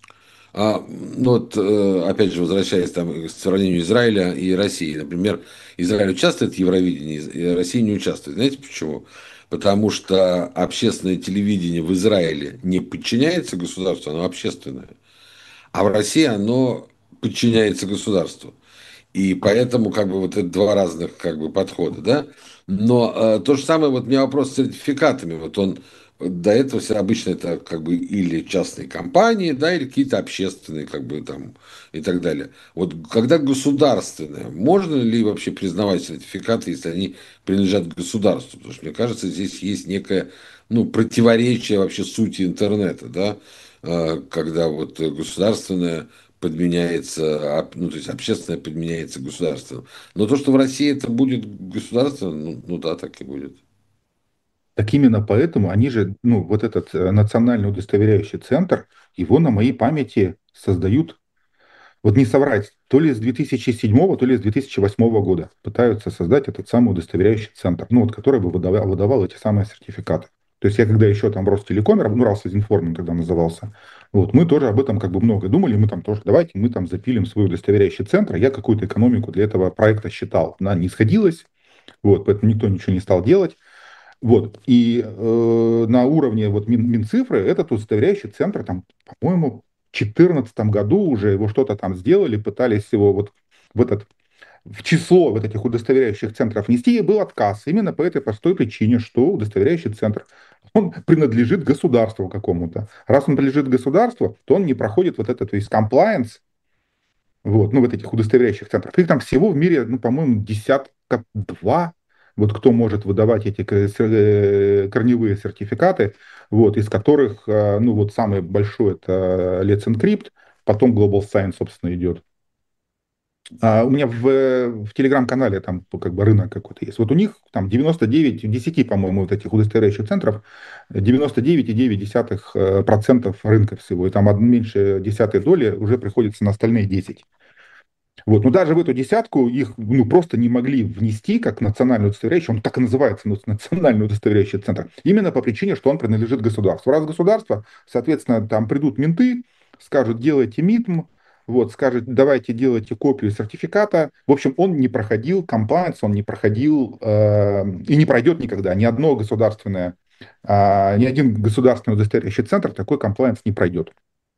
ну вот, опять же, возвращаясь там к сравнению Израиля и России, например, Израиль участвует в Евровидении, и Россия не участвует. Знаете почему? Потому что общественное телевидение в Израиле не подчиняется государству, оно общественное. А в России оно подчиняется государству. И поэтому как бы вот это два разных как бы подхода, да. Но то же самое, вот у меня вопрос с сертификатами. Вот он до этого все обычно это как бы или частные компании, да, или какие-то общественные, как бы там и так далее. Вот когда государственные, можно ли вообще признавать сертификаты, если они принадлежат государству? Потому что мне кажется, здесь есть некое, ну, противоречие вообще сути интернета, да, когда вот государственное подменяется, ну, то есть общественное подменяется государственным. Но то, что в России это будет государство, ну да, так и будет. Так именно поэтому они же, ну, вот этот национальный удостоверяющий центр, его на моей памяти создают, вот не соврать, то ли с 2007, то ли с 2008 года пытаются создать этот самый удостоверяющий центр, ну, вот, который бы выдавал эти самые сертификаты. То есть я когда еще там в Ростелекоме, ну, Россельинформ тогда назывался, вот, мы тоже об этом как бы много думали, мы там тоже, давайте мы там запилим свой удостоверяющий центр, я какую-то экономику для этого проекта считал, она не сходилась, вот, поэтому никто ничего не стал делать. Вот. И на уровне вот Минцифры этот удостоверяющий центр, там, по-моему, в 2014 году уже его что-то там сделали, пытались его вот в этот в число вот этих удостоверяющих центров внести, и был отказ. Именно по этой простой причине, что удостоверяющий центр, он принадлежит государству какому-то. Раз он принадлежит государству, то он не проходит вот этот весь комплайенс, вот, ну, вот этих удостоверяющих центров. Их там всего в мире, ну, по-моему, десятка два, вот кто может выдавать эти корневые сертификаты, вот, из которых, ну, вот самый большой это Let's Encrypt, потом Global Sign, собственно, идет. А у меня в телеграм-канале там как бы рынок какой-то есть. Вот у них там 99, 10, по-моему, вот этих удостоверяющих центров, 99,9% рынка всего. И там меньше десятой доли уже приходится на остальные 10. Вот. Но даже в эту десятку их ну, просто не могли внести как национальный удостоверяющий, он так и называется, ну, национальный удостоверяющий центр, именно по причине, что он принадлежит государству. Раз государство, соответственно, там придут менты, скажут, делайте МИТМ, вот, скажет, давайте делайте копию сертификата. В общем, он не проходил комплайнс, он не проходил и не пройдет никогда. Ни одно государственное, ни один государственный удостоверяющий центр такой комплайнс не пройдет.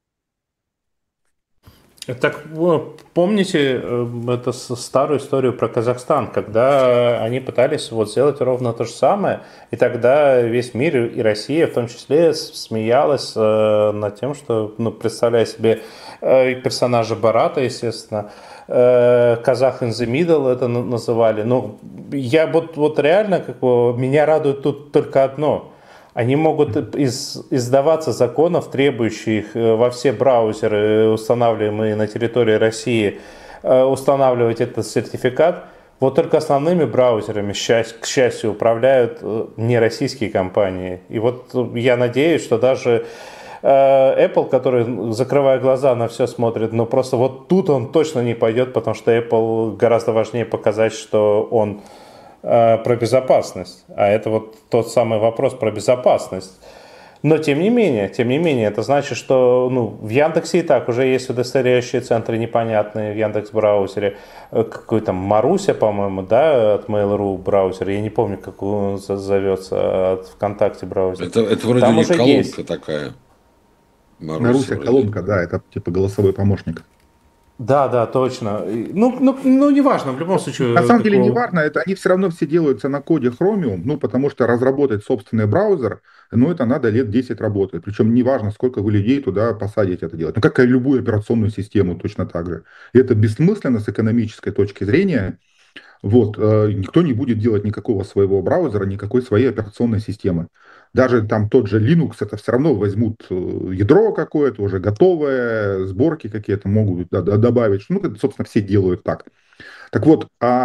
Так помните эту старую историю про Казахстан, когда они пытались вот сделать ровно то же самое, и тогда весь мир и Россия в том числе смеялась над тем, что, ну, представляя себе персонажа Барата, естественно, казах in the middle это называли. Но я вот реально, как бы, меня радует тут только одно. Они могут издаваться законов, требующих во все браузеры, устанавливаемые на территории России, устанавливать этот сертификат. Вот только основными браузерами, к счастью, управляют не российские компании. И вот я надеюсь, что даже Apple, который, закрывая глаза, на все смотрит, но просто вот тут он точно не пойдет, потому что Apple гораздо важнее показать, что он про безопасность. А это вот тот самый вопрос про безопасность. Но тем не менее, это значит, что, ну, в Яндексе и так уже есть удостоверяющие центры непонятные в Яндекс-браузере. Какой там Маруся, по-моему, да, от Mail.ru браузера. Я не помню, как он зовется, от ВКонтакте браузера. Это вроде там не уже колонка есть такая. Маруся колонка, да, это типа голосовой помощник. Да, точно. Ну, неважно, в любом случае. На самом деле не важно, это они все равно все делаются на коде Chromium, ну, потому что разработать собственный браузер, ну, это надо лет 10 работать. Причем не важно, сколько вы людей туда посадите это делать. Ну, как и любую операционную систему точно так же. И это бессмысленно с экономической точки зрения. Вот, никто не будет делать никакого своего браузера, никакой своей операционной системы. Даже там тот же Linux, это все равно возьмут ядро какое-то уже готовое, сборки какие-то могут добавить. Ну, это, собственно, все делают так. Так вот,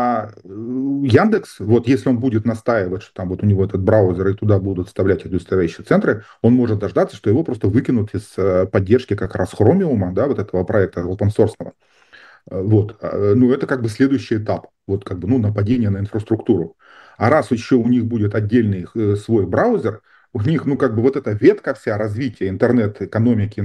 Яндекс, вот если он будет настаивать, что там вот у него этот браузер, и туда будут вставлять удостоверяющие центры, он может дождаться, что его просто выкинут из поддержки как раз Chromium, да, вот этого проекта open source. Вот, ну это как бы следующий этап, вот как бы, ну, нападение на инфраструктуру. А раз еще у них будет отдельный свой браузер, у них, ну, как бы вот эта ветка вся развития интернет-экономики,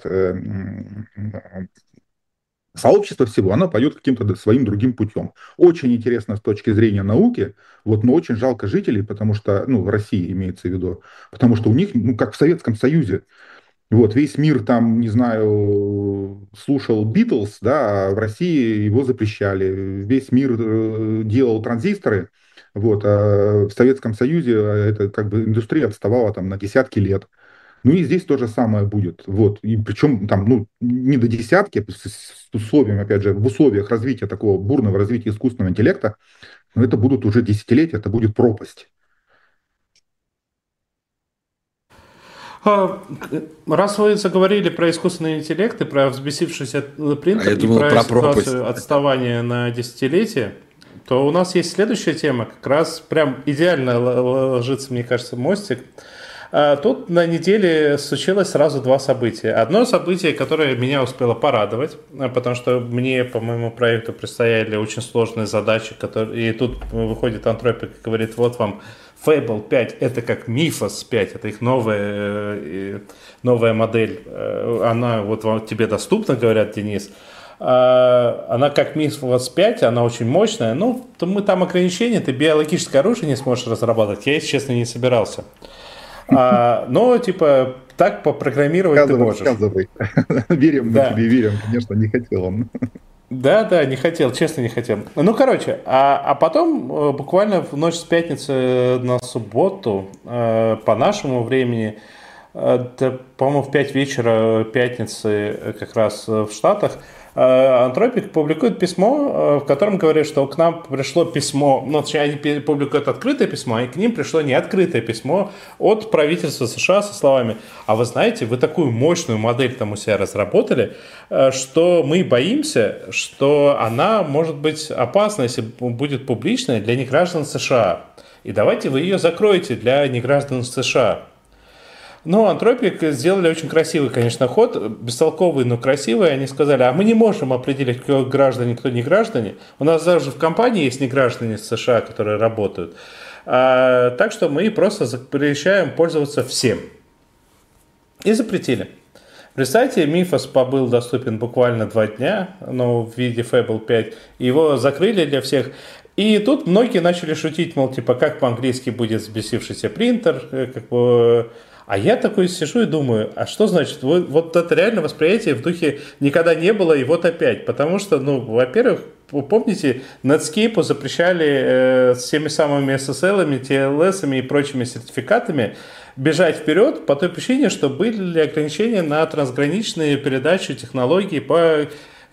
сообщества всего, оно пойдет каким-то своим другим путем. Очень интересно с точки зрения науки, вот, но очень жалко жителей, потому что, ну, в России имеется в виду, потому что у них, ну, как в Советском Союзе, вот, весь мир там, не знаю, слушал Битлз, да, а в России его запрещали. Весь мир делал транзисторы, вот, а в Советском Союзе это как бы индустрия отставала там на десятки лет. Ну и здесь то же самое будет. Вот. И причем там, ну, не до десятки, с условием, опять же, в условиях развития такого бурного развития искусственного интеллекта, но это будут уже десятилетия, это будет пропасть. Раз вы заговорили про искусственный интеллект и про взбесившийся принтер, я и думал, про про пропасть. ситуацию отставания на десятилетие, то у нас есть следующая тема, как раз прям идеально ложится, мне кажется, мостик. Тут на неделе случилось сразу два события. Одно событие, которое меня успело порадовать, потому что мне по моему проекту предстояли очень сложные задачи, и тут выходит Антропик и говорит, вот вам Fable 5, это как Mythos 5, это их новая модель. Она вот вам, тебе доступна, говорят, Денис. Она как Mythos 5, она очень мощная. Ну, то мы там ограничения, ты биологическое оружие не сможешь разрабатывать. Я, если честно, не собирался. Но, типа, так попрограммировать ты можешь. Сказывай. Верим, мы тебе верим. Конечно, не хотел он. Да, не хотел, честно не хотел. Ну, короче, а потом буквально в ночь с пятницы на субботу по нашему времени, по-моему, в 5 вечера пятницы как раз в Штатах, Антропик публикует письмо, в котором говорит, что к нам пришло письмо, ну, они публикуют открытое письмо, и к ним пришло неоткрытое письмо от правительства США со словами: а вы знаете, вы такую мощную модель там у себя разработали, что мы боимся, что она может быть опасна, если будет публичная для неграждан США. И давайте вы ее закроете для неграждан США. Ну, Антропик сделали очень красивый, конечно, ход, бестолковый, но красивый. Они сказали, а мы не можем определить, кто граждане, кто не граждане. У нас даже в компании есть неграждане США, которые работают. Так что мы просто запрещаем пользоваться всем. И запретили. Представьте, Mythos был доступен буквально 2 дня, но в виде Fable 5. Его закрыли для всех. И тут многие начали шутить, мол, типа, как по-английски будет взбесившийся принтер, как бы... А я такой сижу и думаю, а что значит, вот это реально восприятие в духе никогда не было, и вот опять. Потому что, ну, во-первых, вы помните, Netscape запрещали с теми самыми SSL-ами, TLS-ами и прочими сертификатами бежать вперед по той причине, что были ограничения на трансграничные передачи технологий по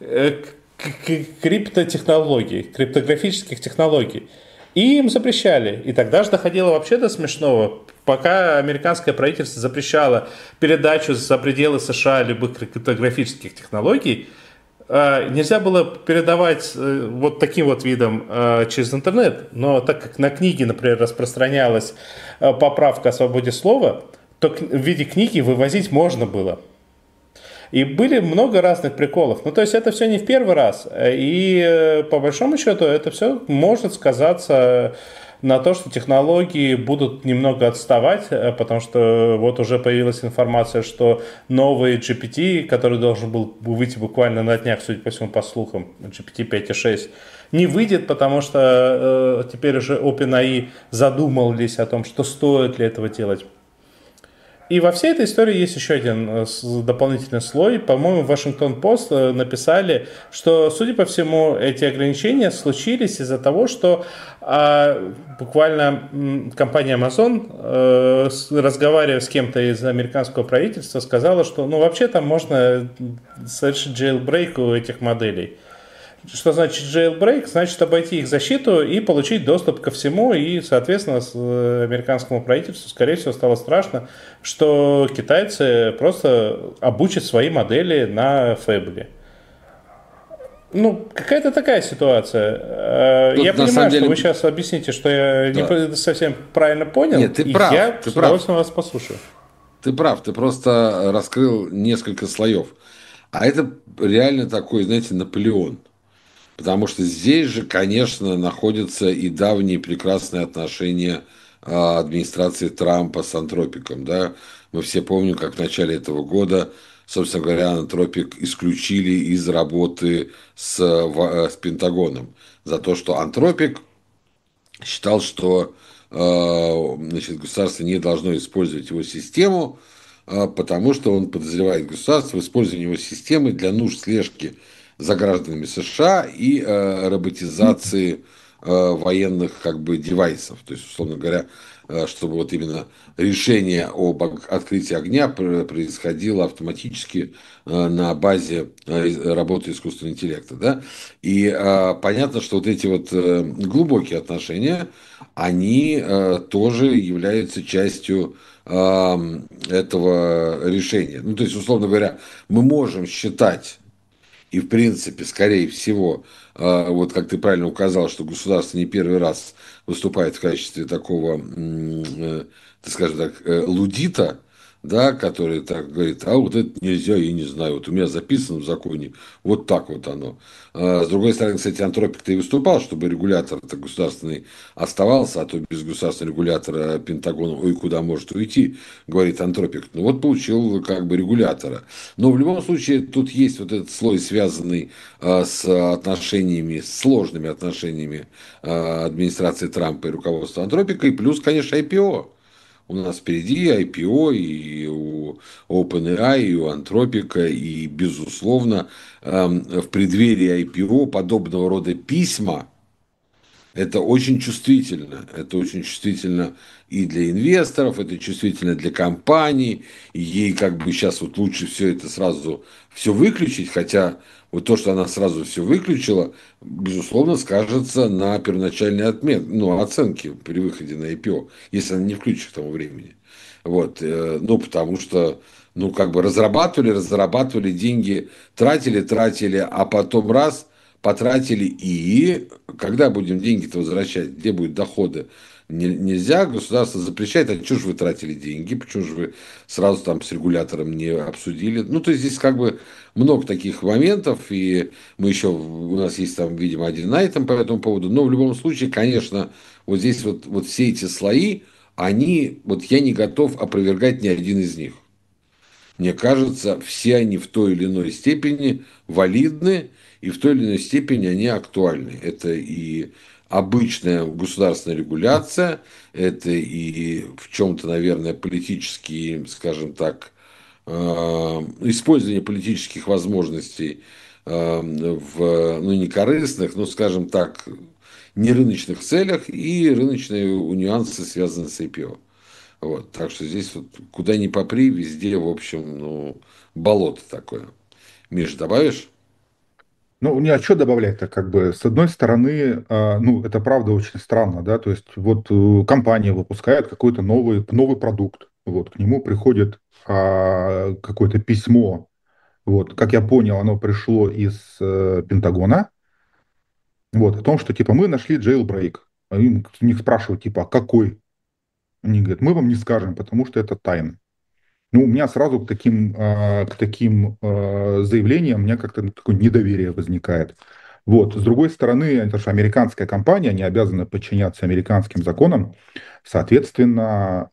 криптотехнологий, криптографических технологий. И им запрещали. И тогда же доходило вообще до смешного. Пока американское правительство запрещало передачу за пределы США любых криптографических технологий, нельзя было передавать вот таким вот видом через интернет. Но так как на книги, например, распространялась поправка о свободе слова, то в виде книги вывозить можно было. И были много разных приколов. Ну, то есть это все не в первый раз. И по большому счету это все может сказаться на то, что технологии будут немного отставать, потому что вот уже появилась информация, что новый GPT, который должен был выйти буквально на днях, судя по всему, по слухам, GPT 5.6, не выйдет, потому что теперь уже OpenAI задумались о том, что стоит ли этого делать. И во всей этой истории есть еще один дополнительный слой. По-моему, в Washington-Post написали, что, судя по всему, эти ограничения случились из-за того, что буквально компания Amazon, разговаривая с кем-то из американского правительства, сказала, что ну вообще там можно совершить jailbreak у этих моделей. Что значит jailbreak? Значит обойти их защиту и получить доступ ко всему. И, соответственно, американскому правительству, скорее всего, стало страшно, что китайцы просто обучат свои модели на Fable. Ну, какая-то такая ситуация. Тут, я понимаю, что вы сейчас объясните, что я не совсем правильно понял. Нет, ты прав. Я с удовольствием вас послушаю. Ты прав, ты просто раскрыл несколько слоев. А это реально такой, знаете, Наполеон. Потому что здесь же, конечно, находятся и давние прекрасные отношения администрации Трампа с Антропиком, да. Мы все помним, как в начале этого года, собственно говоря, Антропик исключили из работы с Пентагоном за то, что Антропик считал, что значит, государство не должно использовать его систему, потому что он подозревает государство в использовании его системы для нужд слежки за гражданами США и роботизации военных как бы девайсов. То есть, условно говоря, чтобы вот именно решение об открытии огня происходило автоматически на базе работы искусственного интеллекта. Да? И понятно, что вот эти вот глубокие отношения, они тоже являются частью этого решения. Ну, то есть, условно говоря, мы можем считать, и, в принципе, скорее всего, вот как ты правильно указал, что государство не первый раз выступает в качестве такого, так скажем так, лудита, да, который так говорит, а вот это нельзя, я не знаю, вот у меня записано в законе, вот так вот оно. С другой стороны, кстати, Антропик-то и выступал, чтобы регулятор государственный оставался, а то без государственного регулятора Пентагон, ой, куда может уйти, говорит Антропик. Ну вот получил как бы регулятора. Но в любом случае тут есть вот этот слой, связанный с отношениями, с сложными отношениями администрации Трампа и руководства Антропика, и плюс, конечно, IPO. У нас впереди IPO и у OpenAI, и у Антропика, и, безусловно, в преддверии IPO подобного рода письма, это очень чувствительно. Это очень чувствительно и для инвесторов, это чувствительно для компаний. И ей как бы сейчас вот лучше все это сразу все выключить, хотя вот то, что она сразу все выключила, безусловно, скажется на первоначальной оценке при выходе на IPO, если она не включит к тому времени. Вот, ну, потому что, ну, как бы разрабатывали, деньги тратили, а потом раз – потратили, и когда будем деньги-то возвращать, где будут доходы? Нельзя, государство запрещает, а что же вы тратили деньги, почему же вы сразу там с регулятором не обсудили? Ну, то есть здесь как бы много таких моментов, и мы еще, у нас есть там, видимо, один айтем по этому поводу, но в любом случае, конечно, вот здесь вот все эти слои, они, вот я не готов опровергать ни один из них. Мне кажется, все они в той или иной степени валидны, и в той или иной степени они актуальны. Это и обычная государственная регуляция, это и в чем-то, наверное, политические, скажем так, использование политических возможностей в, ну, некорыстных, ну, скажем так, нерыночных целях и рыночные нюансы, связанные с IPO. Вот, так что здесь вот куда ни попри, везде, в общем, ну, болото такое. Миш, добавишь? Ну, не а что добавлять-то, как бы, с одной стороны, ну, это правда очень странно, да, то есть вот компания выпускает какой-то новый продукт, вот, к нему приходит какое-то письмо, вот, как я понял, оно пришло из Пентагона, вот, о том, что, типа, мы нашли jailbreak, а у них спрашивают, типа, а какой? Они говорят, мы вам не скажем, потому что это тайна. Ну, у меня сразу к таким заявлениям у меня как-то такое недоверие возникает. Вот. С другой стороны, это же американская компания, они обязаны подчиняться американским законам. Соответственно,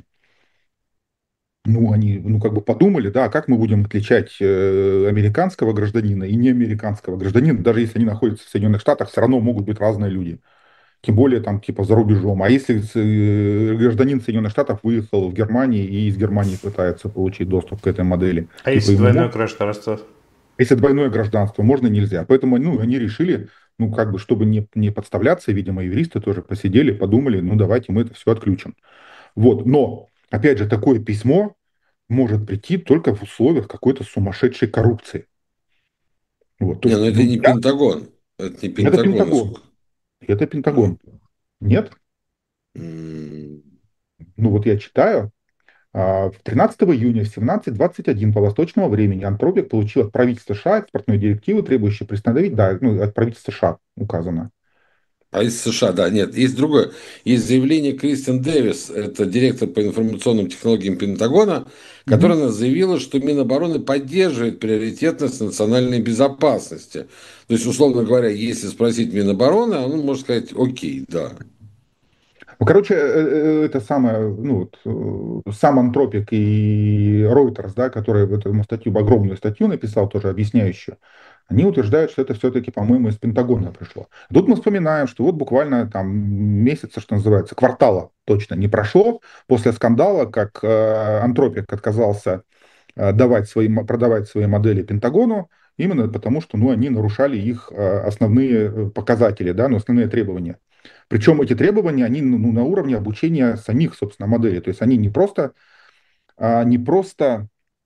ну, они, ну, как бы подумали, да, как мы будем отличать американского гражданина и неамериканского гражданина, даже если они находятся в Соединенных Штатах, все равно могут быть разные люди. Тем более там типа за рубежом. А если гражданин Соединенных Штатов выехал в Германию и из Германии пытается получить доступ к этой модели, А типа если ему двойное гражданство? если двойное гражданство, можно, нельзя. Поэтому, ну, они решили, ну, как бы, чтобы не подставляться, видимо, юристы тоже посидели, подумали, ну, давайте мы это все отключим. Вот, но, опять же, такое письмо может прийти только в условиях какой-то сумасшедшей коррупции. Вот, то Не, есть, ну это ну, не Пентагон. Это не это Пентагон, Пентагон. насколько. Это Пентагон. Нет? М, Ну, вот я читаю, 13 июня в 17:21 по восточному времени Антропик получил от правительства США экспортную директиву, требующую приостановить, да, ну, от правительства США указано. А из США, да, нет, есть другое. Есть заявление Кристин Дэвис, это директор по информационным технологиям Пентагона, Мгм. которая она заявила, что Минобороны поддерживает приоритетность национальной безопасности. То есть, условно говоря, если спросить Минобороны, он может сказать, окей, да. Ну, короче, это самое, ну, вот, сам Антропик и Reuters, да, который в эту статью, огромную статью написал, тоже объясняющую, они утверждают, что это все-таки, по-моему, из Пентагона пришло. Тут мы вспоминаем, что вот буквально там месяца, что называется, квартала точно не прошло после скандала, как Антропик отказался продавать свои модели Пентагону, именно потому, что ну, они нарушали их основные показатели, да, ну, основные требования. Причем эти требования, они ну, на уровне обучения самих, собственно, моделей. То есть они не просто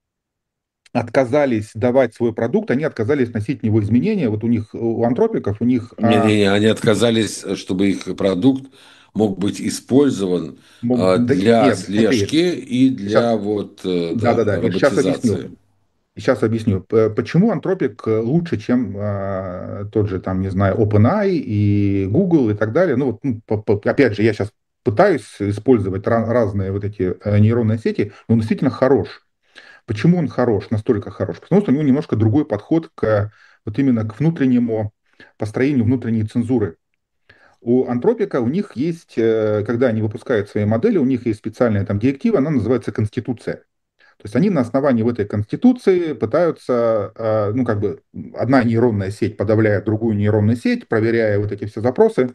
отказались давать свой продукт, они отказались вносить в него изменения. Вот у них, у антропиков, у них Не-не-не, они отказались, чтобы их продукт мог быть использован да, для нет, смотри, слежки и сейчас, для вот, да, да-да-да, сейчас объясню. роботизации. Сейчас объясню, почему Антропик лучше, чем тот же, там, не знаю, OpenAI и Google и так далее. Ну, вот, ну, опять же, я сейчас пытаюсь использовать разные вот эти нейронные сети, но он действительно хорош. Почему он хорош, настолько хорош? Потому что у него немножко другой подход к вот именно к внутреннему построению внутренней цензуры. У Антропика у них есть, когда они выпускают свои модели, у них есть специальная там директива, она называется Конституция. То есть они на основании в этой конституции пытаются, ну как бы одна нейронная сеть подавляет другую нейронную сеть, проверяя вот эти все запросы,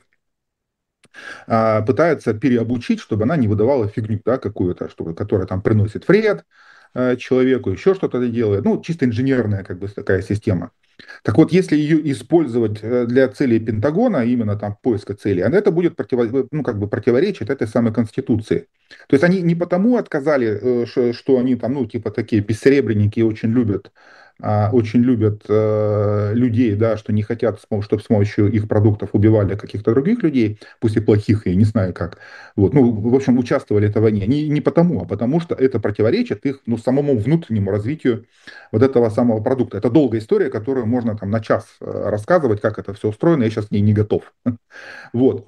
пытаются переобучить, чтобы она не выдавала фигню, да, какую-то, чтобы, которая там приносит вред человеку, еще что-то делает. Ну, чисто инженерная как бы такая система. Так вот, если ее использовать для целей Пентагона, именно там поиска целей, это будет ну, как бы противоречить этой самой Конституции. То есть они не потому отказали, что они там, ну, типа такие бессеребренники очень любят людей, да, что не хотят, чтобы с помощью их продуктов убивали каких-то других людей, пусть и плохих, я не знаю как. Вот. Ну, в общем, участвовали в этой войне. Не потому, а потому что это противоречит их ну, самому внутреннему развитию вот этого самого продукта. Это долгая история, которую можно там на час рассказывать, как это все устроено. Я сейчас к ней не готов. Вот.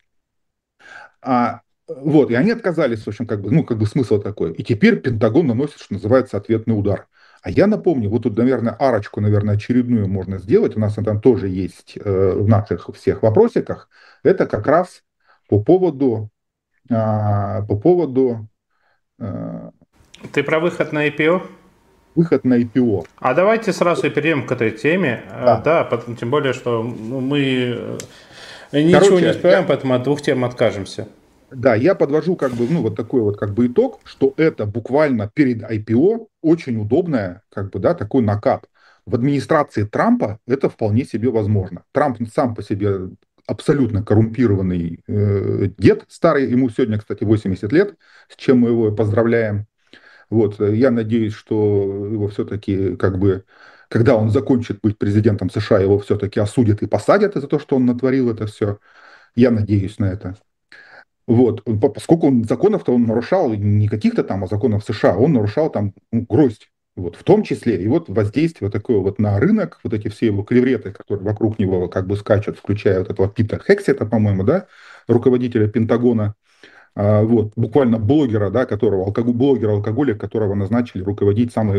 Вот, и они отказались, в общем, как бы, ну, как бы смысл такой. И теперь Пентагон наносит, что называется, ответный удар. А я напомню, вот тут, наверное, арочку, наверное, очередную можно сделать. У нас там тоже есть в наших всех вопросиках. Это как раз по поводу, по поводу э, Ты про выход на IPO? выход на IPO. А давайте сразу и перейдем к этой теме. Да. Да, тем более, что мы ничего не Короче, успеваем, поэтому от двух тем откажемся. да, я подвожу как бы, ну, вот такой вот как бы итог, что это буквально перед IPO очень удобная, как бы, да, такой накат. В администрации Трампа это вполне себе возможно. Трамп сам по себе абсолютно коррумпированный дед старый, ему сегодня, кстати, 80 лет, с чем мы его поздравляем. Вот, я надеюсь, что его все-таки, как бы, когда он закончит быть президентом США, его все-таки осудят и посадят за то, что он натворил это все. Я надеюсь на это. Вот, поскольку он законов-то он нарушал не каких-то там, а законов США, он нарушал там ну, гроздь. Вот, в том числе и вот воздействие такое вот на рынок, вот эти все его клевреты, которые вокруг него как бы скачут, включая вот этого Питера Хексета, по-моему, да, руководителя Пентагона, вот, буквально блогера, да, которого, блогера-алкоголик, которого назначили руководить самой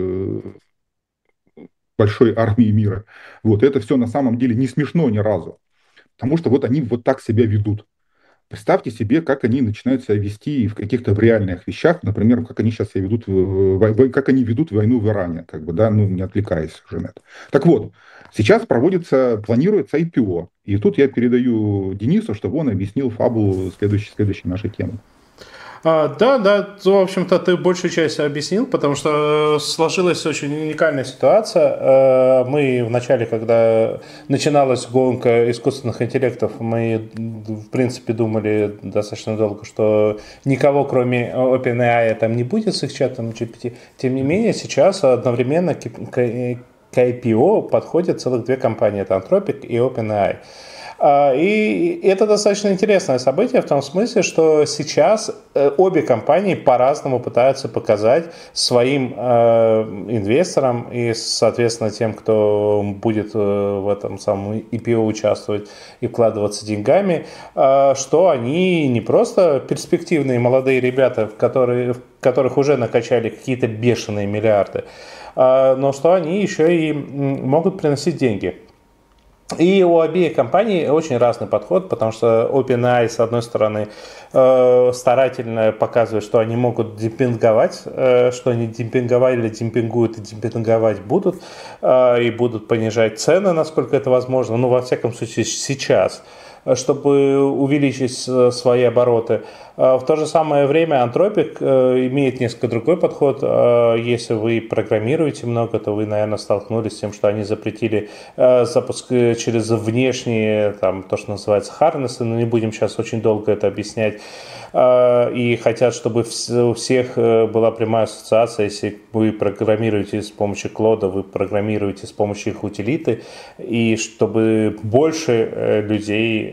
большой армией мира. Вот, это все на самом деле не смешно ни разу, потому что вот они вот так себя ведут. Представьте себе, как они начинают себя вести в каких-то в реальных вещах, например, как они сейчас себя ведут, как они ведут войну в Иране, как бы, да, ну, не отвлекаясь уже на это. Так вот, сейчас планируется IPO, и тут я передаю Денису, чтобы он объяснил фабулу следующей нашей темы. Да, да, в общем-то, ты большую часть объяснил, потому что сложилась очень уникальная ситуация. Мы вначале, когда начиналась гонка искусственных интеллектов, мы, в принципе, думали достаточно долго, что никого, кроме OpenAI, там не будет с их чатом GPT. Тем не менее, сейчас одновременно к IPO подходят целых две компании, это Anthropic и OpenAI. И это достаточно интересное событие в том смысле, что сейчас обе компании по-разному пытаются показать своим инвесторам и, соответственно, тем, кто будет в этом самом IPO участвовать и вкладываться деньгами, что они не просто перспективные молодые ребята, в которых уже накачали какие-то бешеные миллиарды, но что они еще и могут приносить деньги. И у обеих компаний очень разный подход, потому что OpenAI, с одной стороны, старательно показывает, что они могут демпинговать, что они демпинговали, демпингуют и демпинговать будут, и будут понижать цены, насколько это возможно, ну, во всяком случае, сейчас, чтобы увеличить свои обороты. В то же самое время Anthropic имеет несколько другой подход. Если вы программируете много, то вы, наверное, столкнулись с тем, что они запретили запуск через внешние, там, то, что называется харнесы, но не будем сейчас очень долго это объяснять. И хотят, чтобы у всех была прямая ассоциация. Если вы программируете с помощью Клода, вы программируете с помощью их утилиты, и чтобы больше людей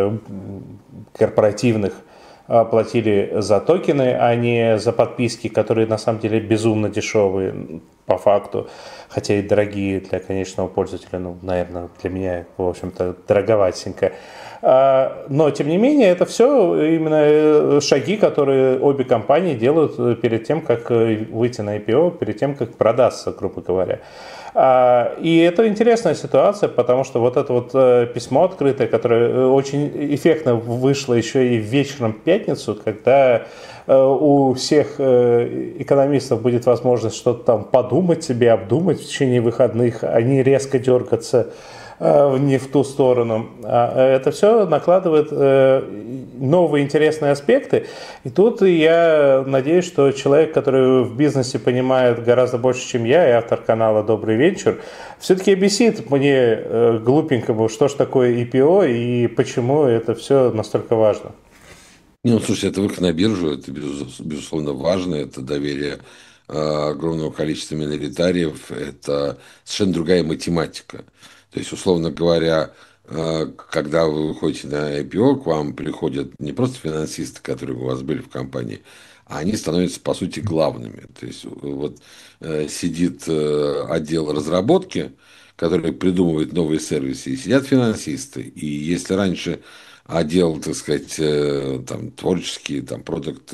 корпоративных платили за токены, а не за подписки, которые на самом деле безумно дешевые по факту, хотя и дорогие для конечного пользователя, ну, наверное, для меня, в общем-то, дороговатенько. Но, тем не менее, это все именно шаги, которые обе компании делают перед тем, как выйти на IPO, перед тем, как продаться, грубо говоря. И это интересная ситуация, потому что вот это вот письмо открытое, которое очень эффектно вышло еще и вечером в пятницу, когда у всех экономистов будет возможность что-то там подумать себе, обдумать в течение выходных, а не резко дергаться не в ту сторону. Это все накладывает новые интересные аспекты. И тут я надеюсь, что человек, который в бизнесе понимает гораздо больше, чем я, и автор канала «Добрый вечер», все-таки объяснит мне, глупенькому, что ж такое IPO и почему это все настолько важно. Ну, слушай, это выход на биржу, это, безусловно, важно, это доверие огромного количества миноритариев, это совершенно другая математика. То есть, условно говоря, когда вы выходите на IPO, к вам приходят не просто финансисты, которые у вас были в компании, а они становятся, по сути, главными. То есть, вот сидит отдел разработки, который придумывает новые сервисы, и сидят финансисты. И если раньше отдел, так сказать, там, творческие, там,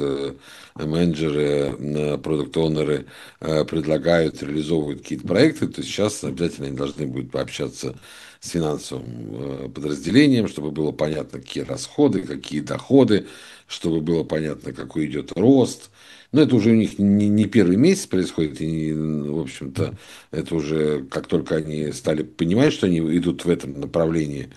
продукт-менеджеры, продукт-оунеры предлагают, реализовывают какие-то проекты, то сейчас обязательно они должны будут пообщаться с финансовым подразделением, чтобы было понятно, какие расходы, какие доходы, чтобы было понятно, какой идет рост. Но это уже у них не первый месяц происходит, и, в общем-то, это уже как только они стали понимать, что они идут в этом направлении,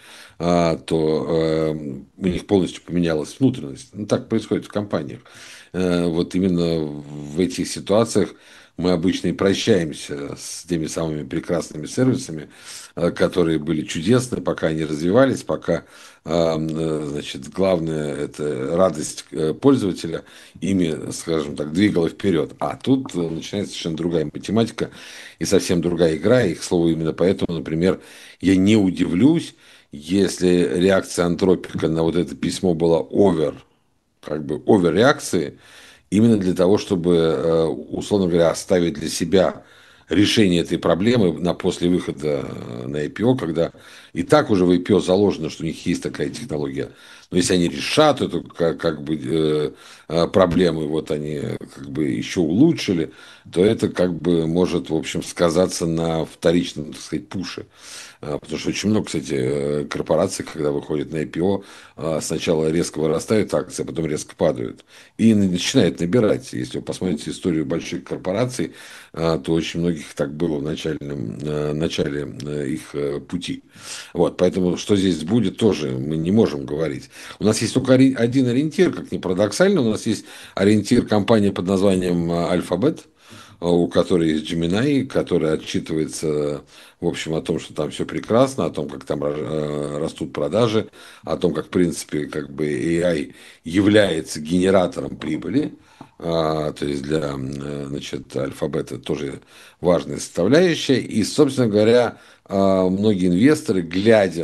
то у них полностью поменялась внутренность. Ну, так происходит в компаниях. Вот именно в этих ситуациях мы обычно и прощаемся с теми самыми прекрасными сервисами, которые были чудесны, пока они развивались, пока, значит, главное, это радость пользователя ими, скажем так, двигала вперед. А тут начинается совершенно другая математика и совсем другая игра. И, к слову, именно поэтому, например, я не удивлюсь, если реакция Антропика на вот это письмо была как бы оверреакции, именно для того, чтобы, условно говоря, оставить для себя решение этой проблемы на после выхода на IPO, когда и так уже в IPO заложено, что у них есть такая технология. Но если они решат эту как бы проблему, вот они как бы еще улучшили, то это как бы может, в общем, сказаться на вторичном, так сказать, пуше. Потому что очень много, кстати, корпораций, когда выходят на IPO, сначала резко вырастают акции, а потом резко падают. И начинает набирать. Если вы посмотрите историю больших корпораций, то очень многих так было в начале их пути. Вот, поэтому что здесь будет, тоже мы не можем говорить. У нас есть только один ориентир, как ни парадоксально, у нас есть ориентир компании под названием Alphabet, у которой есть Gemini, которая отчитывается, в общем, о том, что там все прекрасно, о том, как там растут продажи, о том, как, в принципе, как бы AI является генератором прибыли, то есть для, значит, Альфабета тоже важная составляющая. И, собственно говоря, многие инвесторы, глядя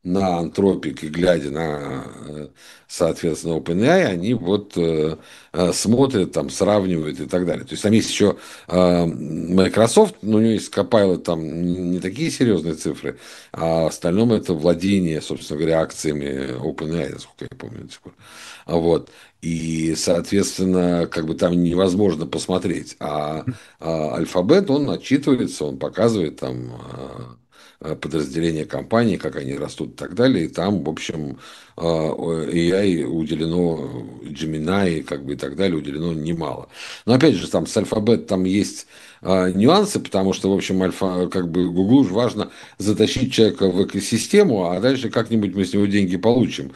на Anthropic и глядя на, соответственно, OpenAI, они вот смотрят, там, сравнивают и так далее. То есть там есть еще Microsoft, но у него есть Copilot, там не такие серьезные цифры, а в остальном это владение, собственно говоря, акциями OpenAI, насколько я помню до сих пор. Вот. И, соответственно, как бы там невозможно посмотреть. Альфабет, он отчитывается, он показывает там подразделения компании, как они растут и так далее. И там, в общем, AI уделено, Gemini как бы и так далее, уделено немало. Но опять же, там с Альфабет там есть нюансы, потому что, в общем, как бы Гуглу же важно затащить человека в экосистему, а дальше как-нибудь мы с него деньги получим.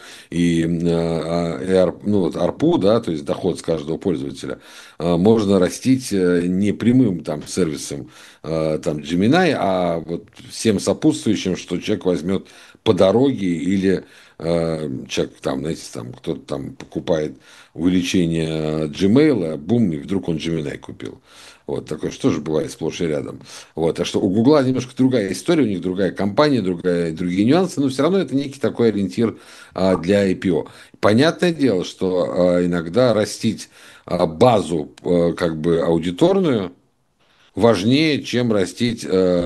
Ну, вот ARPU, да, то есть доход с каждого пользователя, можно растить не прямым там сервисом там Gemini, а вот всем сопутствующим, что человек возьмет по дороге или человек там, знаете, там кто-то там покупает увеличение Gmail, бум, и вдруг он Gemini купил. Вот такое что же бывает сплошь и рядом. Вот, так что у Гугла немножко другая история, у них другая компания, другие нюансы, но все равно это некий такой ориентир для IPO. Понятное дело, что иногда растить базу как бы аудиторную важнее, чем растить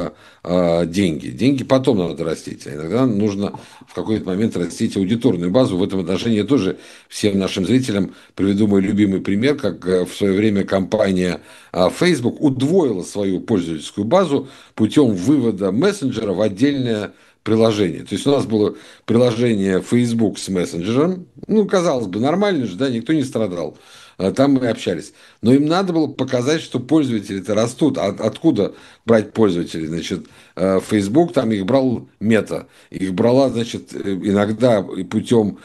деньги. Деньги потом надо растить, а иногда нужно в какой-то момент растить аудиторную базу. В этом отношении я тоже всем нашим зрителям приведу мой любимый пример, как в свое время компания Facebook удвоила свою пользовательскую базу путем вывода мессенджера в отдельное приложение. То есть у нас было приложение Facebook с мессенджером, ну, казалось бы, нормально же, да, никто не страдал. Там мы общались. Но им надо было показать, что пользователи-то растут. А откуда брать пользователей? Значит, Facebook там их брал Мета. Их брала, значит, иногда путем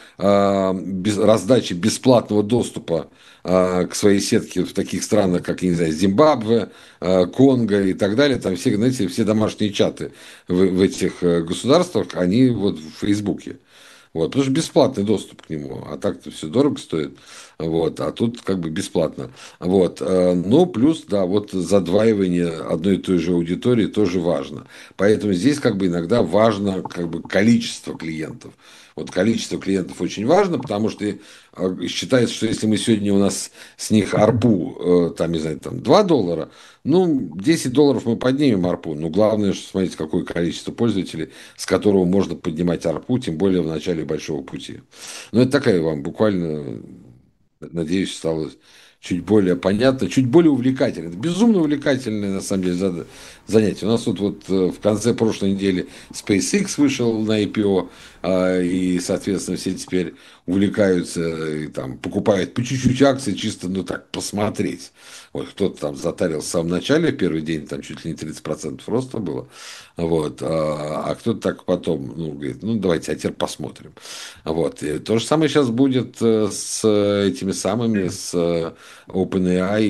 раздачи бесплатного доступа к своей сетке в таких странах, как, я не знаю, Зимбабве, Конго и так далее. Там все, знаете, все домашние чаты в этих государствах, они вот в Фейсбуке. Вот, потому что бесплатный доступ к нему, а так-то все дорого стоит, вот, а тут как бы бесплатно. Вот, но плюс, да, вот задваивание одной и той же аудитории тоже важно. Поэтому здесь как бы иногда важно как бы количество клиентов. Вот количество клиентов очень важно, потому что считается, что если мы сегодня у нас с них арпу, там, не знаю, там $2, ну, $10 мы поднимем арпу. Но главное, что смотрите, какое количество пользователей, с которого можно поднимать арпу, тем более в начале большого пути. Ну, это такая вам буквально, надеюсь, стало чуть более понятно, чуть более увлекательно. Это безумно увлекательное, на самом деле, занятие. У нас тут вот в конце прошлой недели SpaceX вышел на IPO, и, соответственно, все теперь увлекаются и там покупают по чуть-чуть акций, чисто, ну, так, посмотреть. Вот кто-то там затарил в самом начале, первый день там чуть ли не 30% роста было, вот, а кто-то так потом, ну, говорит, ну, давайте, а теперь посмотрим. Вот, и то же самое сейчас будет с этими самыми, с OpenAI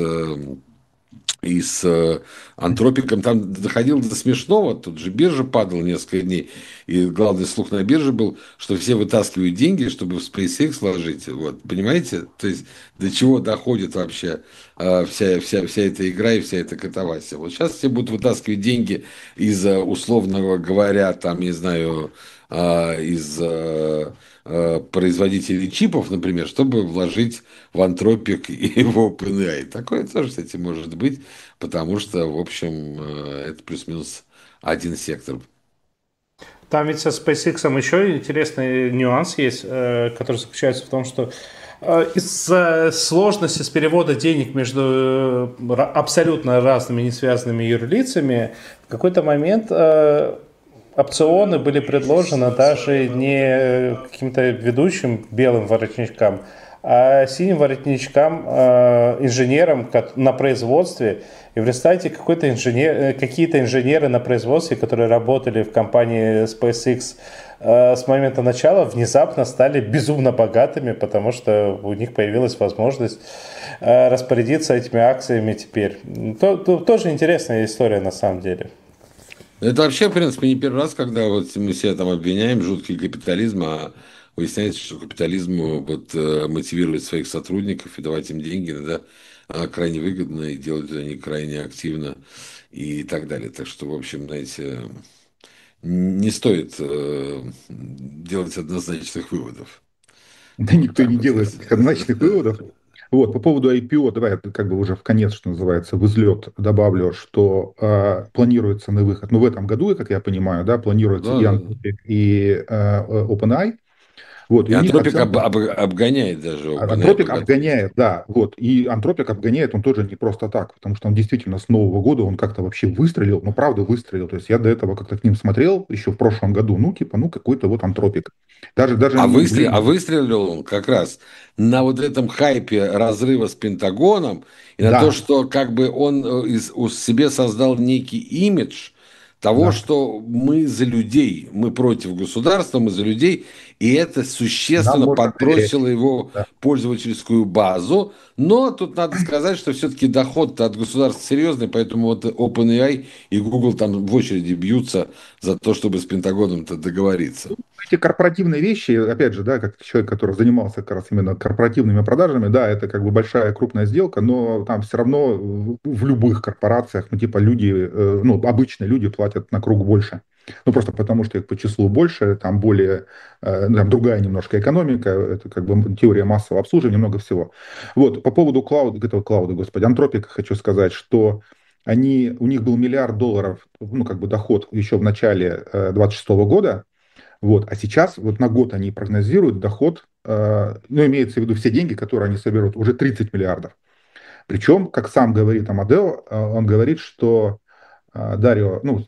и с антропиком. Там доходило до смешного, тут же биржа падала несколько дней, и главный слух на бирже был, что все вытаскивают деньги, чтобы в SpaceX вложить. Вот, понимаете? То есть до чего доходит вообще вся эта игра и вся эта катавасия. Вот сейчас все будут вытаскивать деньги из, условного говоря, там, не знаю, из производителей чипов, например, чтобы вложить в Антропик и в OpenAI. Такое тоже, кстати, может быть, потому что, в общем, это плюс-минус один сектор. Там ведь со SpaceX еще интересный нюанс есть, который заключается в том, что из-за сложности с перевода денег между абсолютно разными не связанными юрлицами в какой-то момент опционы были предложены даже не каким-то ведущим белым воротничкам, а синим воротничкам, инженерам на производстве. И в результате какие-то инженеры на производстве, которые работали в компании SpaceX с момента начала, внезапно стали безумно богатыми, потому что у них появилась возможность распорядиться этими акциями теперь. Тоже интересная история на самом деле. Это вообще, в принципе, не первый раз, когда вот мы себя там обвиняем, жуткий капитализм, а выясняется, что капитализм вот мотивирует своих сотрудников и давать им деньги иногда крайне выгодно, и делать они крайне активно и так далее. Так что, в общем, знаете, не стоит делать однозначных выводов. Да Вот никто так не вот делает скажем. однозначных выводов. Вот, по поводу IPO, давай я как бы уже в конец, что называется, в излет добавлю, что планируется на выход, ну, в этом году, как я понимаю, да, планируется Да, и да, да. Anthropic, и OpenAI, вот, и И у них Антропик оценка. обгоняет даже OpenAI по Антропик готовности. обгоняет, да, вот. И Антропик обгоняет он тоже не просто так, потому что он действительно с Нового года он как-то вообще выстрелил, ну, правда, выстрелил. То есть я до этого как-то к ним смотрел еще в прошлом году, ну, типа, ну, какой-то вот Антропик. Даже они, А блин, выстрелил он как раз на вот этом хайпе разрыва с Пентагоном и на то, да, что как бы он себе создал некий имидж того, да, что мы за людей, мы против государства, мы за людей, и это нам существенно можно доверять. подбросило его Да. пользовательскую базу. Но тут надо сказать, что все-таки доход от государства серьезный, поэтому вот OpenAI и Google там в очереди бьются за то, чтобы с Пентагоном-то договориться. Эти корпоративные вещи, опять же, да, как человек, который занимался как раз именно корпоративными продажами, да, это как бы большая крупная сделка, но там все равно в любых корпорациях, ну, типа люди, ну, обычные люди платят на круг больше. Ну, просто потому что их по числу больше, там более, ну, там другая немножко экономика, это как бы теория массового обслуживания, много всего. Вот, по поводу клауда, этого клауда, господи, Антропика хочу сказать, что у них был миллиард долларов, ну, как бы доход еще в начале 26 года, вот. А сейчас вот на год они прогнозируют доход, ну, имеется в виду все деньги, которые они соберут, уже 30 миллиардов. Причем, как сам говорит Амадео, он говорит, что Дарио, ну,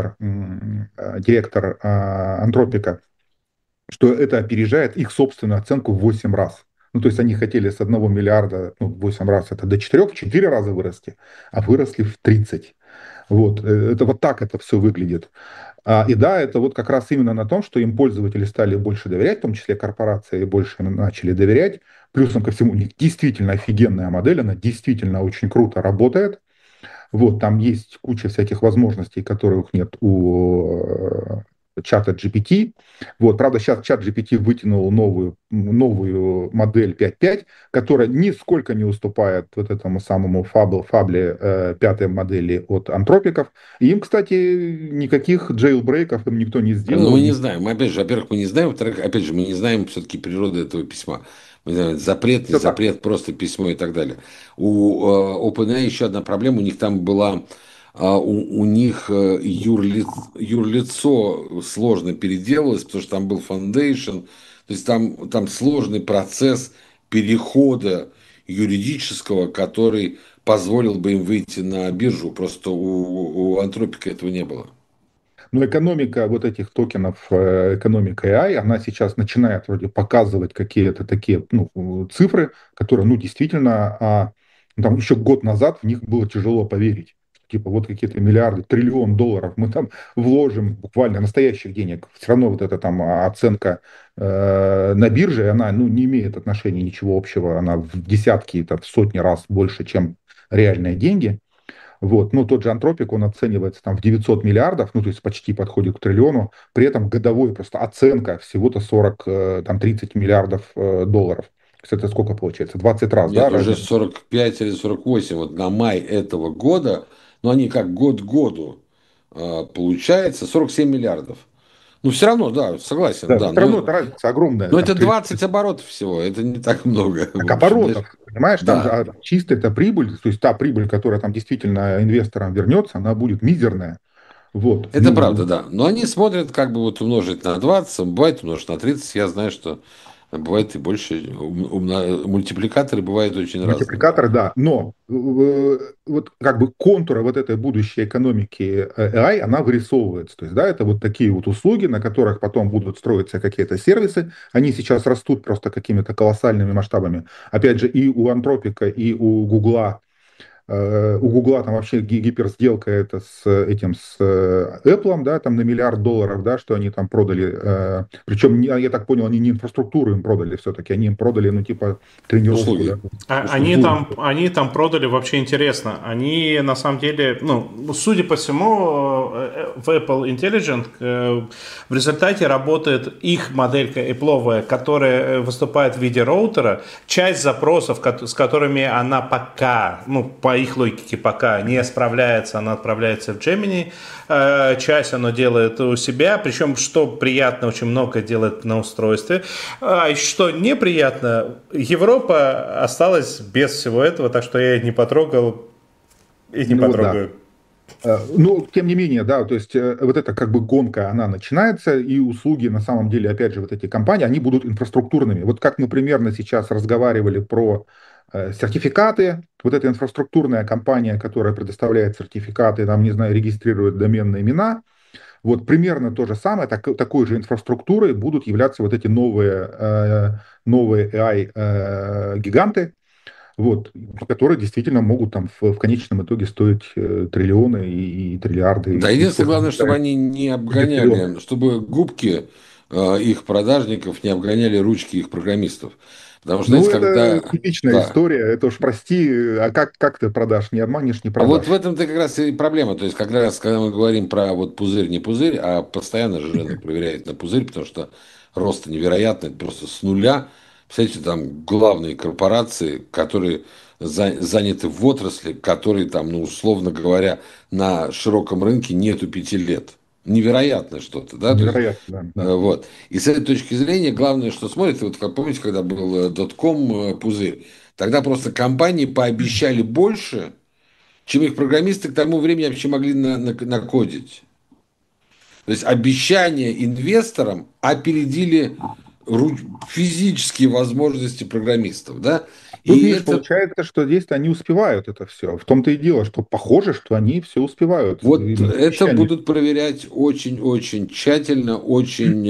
директор Антропика, что это опережает их собственную оценку в 8 раз. Ну, то есть они хотели с 1 миллиарда, ну, 8 раз, это до 4 раза вырасти, а выросли в 30. Вот, это вот так это все выглядит. И да, это вот как раз именно на том, что им пользователи стали больше доверять, в том числе корпорации больше начали доверять. Плюсом ко всему, у них действительно офигенная модель, она действительно очень круто работает. Вот, там есть куча всяких возможностей, которых нет у чата GPT. Вот, правда, сейчас чат GPT вытянул новую модель 5.5, которая нисколько не уступает вот этому самому фабле пятой модели от антропиков. И им, кстати, никаких джейлбрейков им никто не Но сделал. мы не знаем. Мы, опять же, во-первых, мы не знаем, во-вторых, опять же, мы не знаем все-таки природы этого письма. Мы не знаем, запрет, не Все так. запрет, просто письмо и так далее. У OpenAI еще одна проблема. У них там была, у них юрлицо сложно переделалось, потому что там был foundation. То есть там сложный процесс перехода юридического, который позволил бы им выйти на биржу. Просто у Антропика этого не было. Но экономика вот этих токенов, экономика AI, она сейчас начинает вроде показывать какие-то такие, ну, цифры, которые, ну, действительно, ну, там еще год назад в них было тяжело поверить. Типа вот какие-то миллиарды, триллион долларов мы там вложим буквально настоящих денег. Все равно вот эта там оценка на бирже, она, ну, не имеет отношения ничего общего. Она в десятки, там, в сотни раз больше, чем реальные деньги. Вот. Ну, тот же Антропик, он оценивается там в 900 миллиардов, ну, то есть почти подходит к триллиону, при этом годовой просто оценка всего-то 40, там, 30 миллиардов долларов. То есть это сколько получается? 20 раз, да, Нет, уже разница? 45 или 48. Вот на май этого года, ну они как год к году, получается 47 миллиардов. Ну все равно, да, согласен, Да, да. все равно это разница огромная, Но там, это 20 оборотов всего, это не так много, так в общем, знаешь. оборотов, понимаешь, там же Да, чистая эта прибыль, то есть та прибыль, которая там действительно инвесторам вернется, она будет мизерная. Вот, это правда, ну, да. Но они смотрят, как бы вот умножить на 20, бывает умножить на 30. Я знаю, что бывает и больше. Мультипликаторы бывают очень разные. мультипликаторы, да, но вот как бы контура вот этой будущей экономики AI, она вырисовывается. То есть, да, это вот такие вот услуги, на которых потом будут строиться какие-то сервисы. Они сейчас растут просто какими-то колоссальными масштабами. Опять же, и у Антропика, и у Гугла. У Гугла там вообще гиперсделка это с этим, с Apple, да, там на миллиард долларов, да, что они там продали. Причем, я так понял, они не инфраструктуру им продали все-таки, они им продали, ну, типа, тренировку, да, Услуги. Они Услуги. услуги. там, они там продали вообще интересно. Они на самом деле, ну, судя по всему, в Apple Intelligent в результате работает их моделька Apple'овая, которая выступает в виде роутера. Часть запросов, с которыми она пока, ну, по их логике пока не справляется, она отправляется в Gemini, часть оно делает у себя, причем, что приятно, очень много делает на устройстве, а что неприятно, Европа осталась без всего этого, так что я не потрогал и не потрогаю. Да. Ну, тем не менее, да, то есть вот эта как бы гонка, она начинается, и услуги, на самом деле, опять же, вот эти компании, они будут инфраструктурными. Вот как мы примерно сейчас разговаривали про сертификаты, вот эта инфраструктурная компания, которая предоставляет сертификаты, там, не знаю, регистрирует доменные имена, вот примерно то же самое, такой же инфраструктурой будут являться вот эти новые AI-гиганты, вот, которые действительно могут там в конечном итоге стоить триллионы и триллиарды. Да, единственное, главное, чтобы они не обгоняли, чтобы губки их продажников не обгоняли ручки их программистов. Потому что, Ну, знаете, это когда... типичная Да. история, это уж прости, а как ты продашь, не обманешь, не А вот продашь. в этом-то как раз и проблема. То есть, как раз, когда мы говорим про вот пузырь, не пузырь, а постоянно же рынок проверяет на пузырь, потому что рост невероятный, это просто с нуля. Представляете, там главные корпорации, которые заняты в отрасли, которые там, ну, условно говоря, на широком рынке нету 5 лет. Невероятно что-то, да, то есть, Невероятно, да, да. вот. И с этой точки зрения, главное, что смотрят, вот как помните, когда был дотком пузырь, тогда просто компании пообещали больше, чем их программисты к тому времени вообще могли накодить. То есть обещания инвесторам опередили физические возможности программистов, да? Тут, И видишь, это получается, что здесь они успевают это все. В том-то и дело, что похоже, что они все успевают. вот Именно это обещания. будут проверять очень-очень тщательно, очень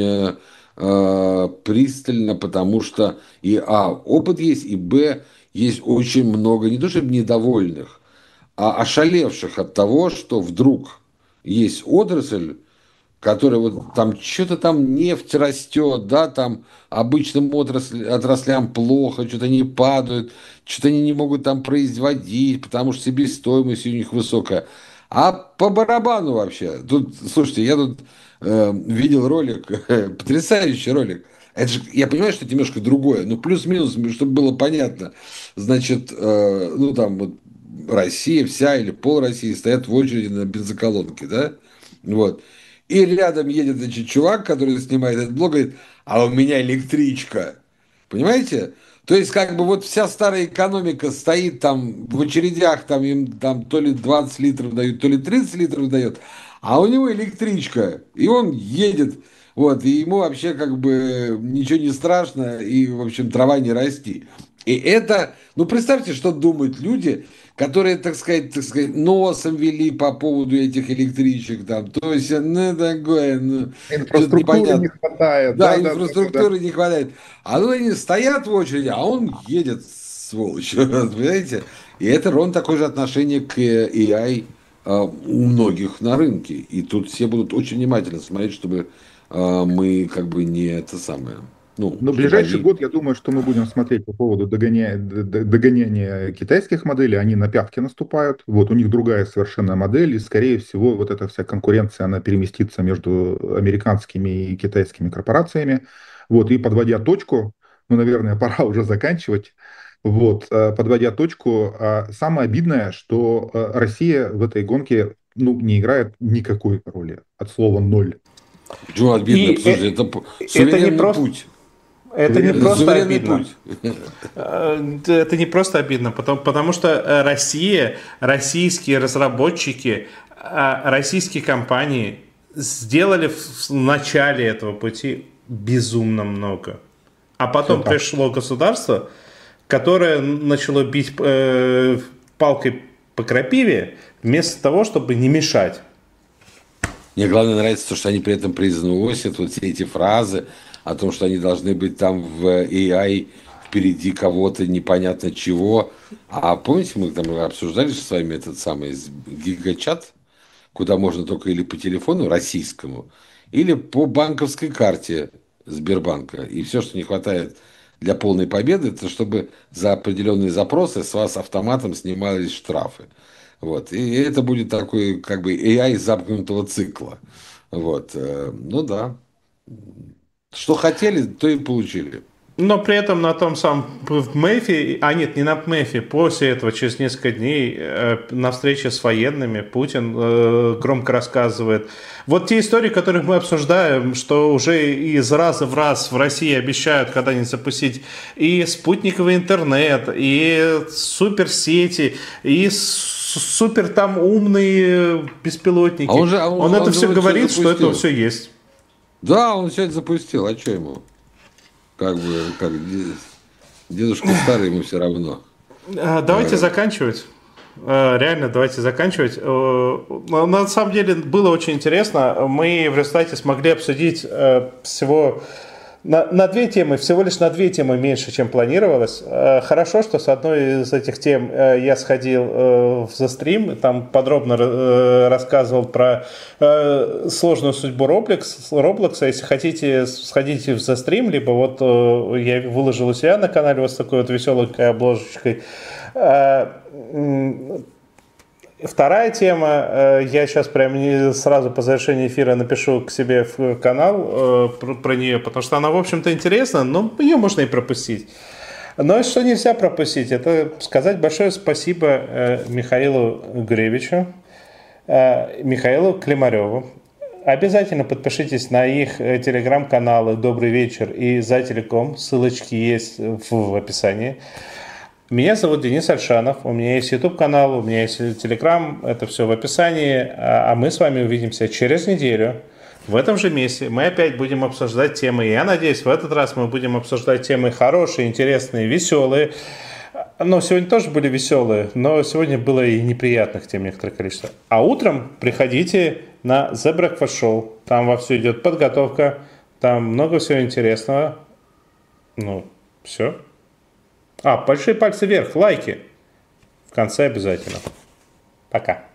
пристально, потому что и опыт есть, и есть очень много не то чтобы недовольных, а ошалевших от того, что вдруг есть отрасль, которая вот там что-то там нефть растет, да, там обычным отраслям плохо, что-то они падают, что-то они не могут там производить, потому что себестоимость у них высокая. А по барабану вообще. Тут, слушайте, я тут видел ролик, потрясающий ролик. Это же, я понимаю, что это немножко другое, но плюс-минус, чтобы было понятно. Значит, ну там вот Россия вся или пол России стоят в очереди на бензоколонке, да? Вот. И рядом едет, значит, чувак, который снимает этот блог, говорит, а у меня электричка. Понимаете? То есть, как бы вот вся старая экономика стоит там в очередях, там им там то ли 20 литров дают, то ли 30 литров дают, а у него электричка, и он едет, вот, и ему вообще как бы ничего не страшно, и, в общем, трава не расти. И это, ну, представьте, что думают люди, которые, так сказать, носом вели по поводу этих электричек, там, то есть, ну, такое, ну, что-то Инфраструктуры не непонятно. хватает, Да, да. инфраструктуры не хватает. А ну они стоят в очереди, а он едет, сволочь, понимаете? И это ровно такое же отношение к AI у многих на рынке. И тут все будут очень внимательно смотреть, чтобы мы как бы не это самое, ну, Но чтобы ближайший они... год, я думаю, что мы будем смотреть по поводу догоняния китайских моделей. Они на пятки наступают. Вот у них другая совершенно модель, и, скорее всего, вот эта вся конкуренция, она переместится между американскими и китайскими корпорациями. Вот, и подводя точку, ну, наверное, пора уже заканчивать. Вот, подводя точку, самое обидное, что Россия в этой гонке, ну, не играет никакой роли, от слова ноль. Почему обидно? И Послушайте, это это не суверенный просто, путь. это не Суверенный просто Суверенный обидно. путь. Это не просто обидно, потому что Россия, российские разработчики, российские компании сделали в начале этого пути безумно много. А потом Все так. пришло государство, которое начало бить палкой по крапиве, вместо того, чтобы не мешать. Мне главное нравится то, что они при этом произносят вот все эти фразы о том, что они должны быть там в AI впереди кого-то непонятно чего. А помните, мы там обсуждали же с вами этот самый гигачат, куда можно только или по телефону российскому, или по банковской карте Сбербанка. И все, что не хватает для полной победы, это чтобы за определенные запросы с вас автоматом снимались штрафы. Вот. И это будет такой, как бы, AI замкнутого цикла. Вот. Ну да. Что хотели, то и получили. Но при этом на том самом в МЭФе, нет, не на МЭФе, после этого, через несколько дней, на встрече с военными Путин громко рассказывает. Вот те истории, которые мы обсуждаем, что уже из раза в раз в России обещают когда-нибудь запустить и спутниковый интернет, и суперсети, и супер там умные беспилотники. Он это все говорит, что это все есть. Да, он все это запустил, а что ему? Как дедушка старый, ему все равно. Давайте заканчивать. Реально, давайте заканчивать. На самом деле было очень интересно. Мы в результате смогли обсудить всего на две темы, всего лишь на две темы меньше, чем планировалось. Хорошо, что с одной из этих тем я сходил в The Stream, там подробно рассказывал про сложную судьбу Roblox. Если хотите, сходите в The Stream, либо вот я выложил у себя на канале вот с такой вот веселой обложечкой. Вторая тема, я сейчас прямо сразу по завершении эфира напишу к себе в канал про нее, потому что она, в общем-то, интересна, но ее можно и пропустить. Но что нельзя пропустить, это сказать большое спасибо Михаилу Гуревичу, Михаилу Климареву. Обязательно подпишитесь на их телеграм-каналы «Добрый вечер» и «За-Телеком». Ссылочки есть в описании. Меня зовут Денис Альшанов, у меня есть YouTube-канал, у меня есть Telegram, это все в описании, а мы с вами увидимся через неделю в этом же месте. Мы опять будем обсуждать темы, я надеюсь, в этот раз мы будем обсуждать темы хорошие, интересные, веселые. Но сегодня тоже были веселые, но сегодня было и неприятных тем некоторое количество. А утром приходите на The Breakfast Show, там вовсю идет подготовка, там много всего интересного. Ну, все. Большие пальцы вверх, лайки. В конце обязательно. Пока.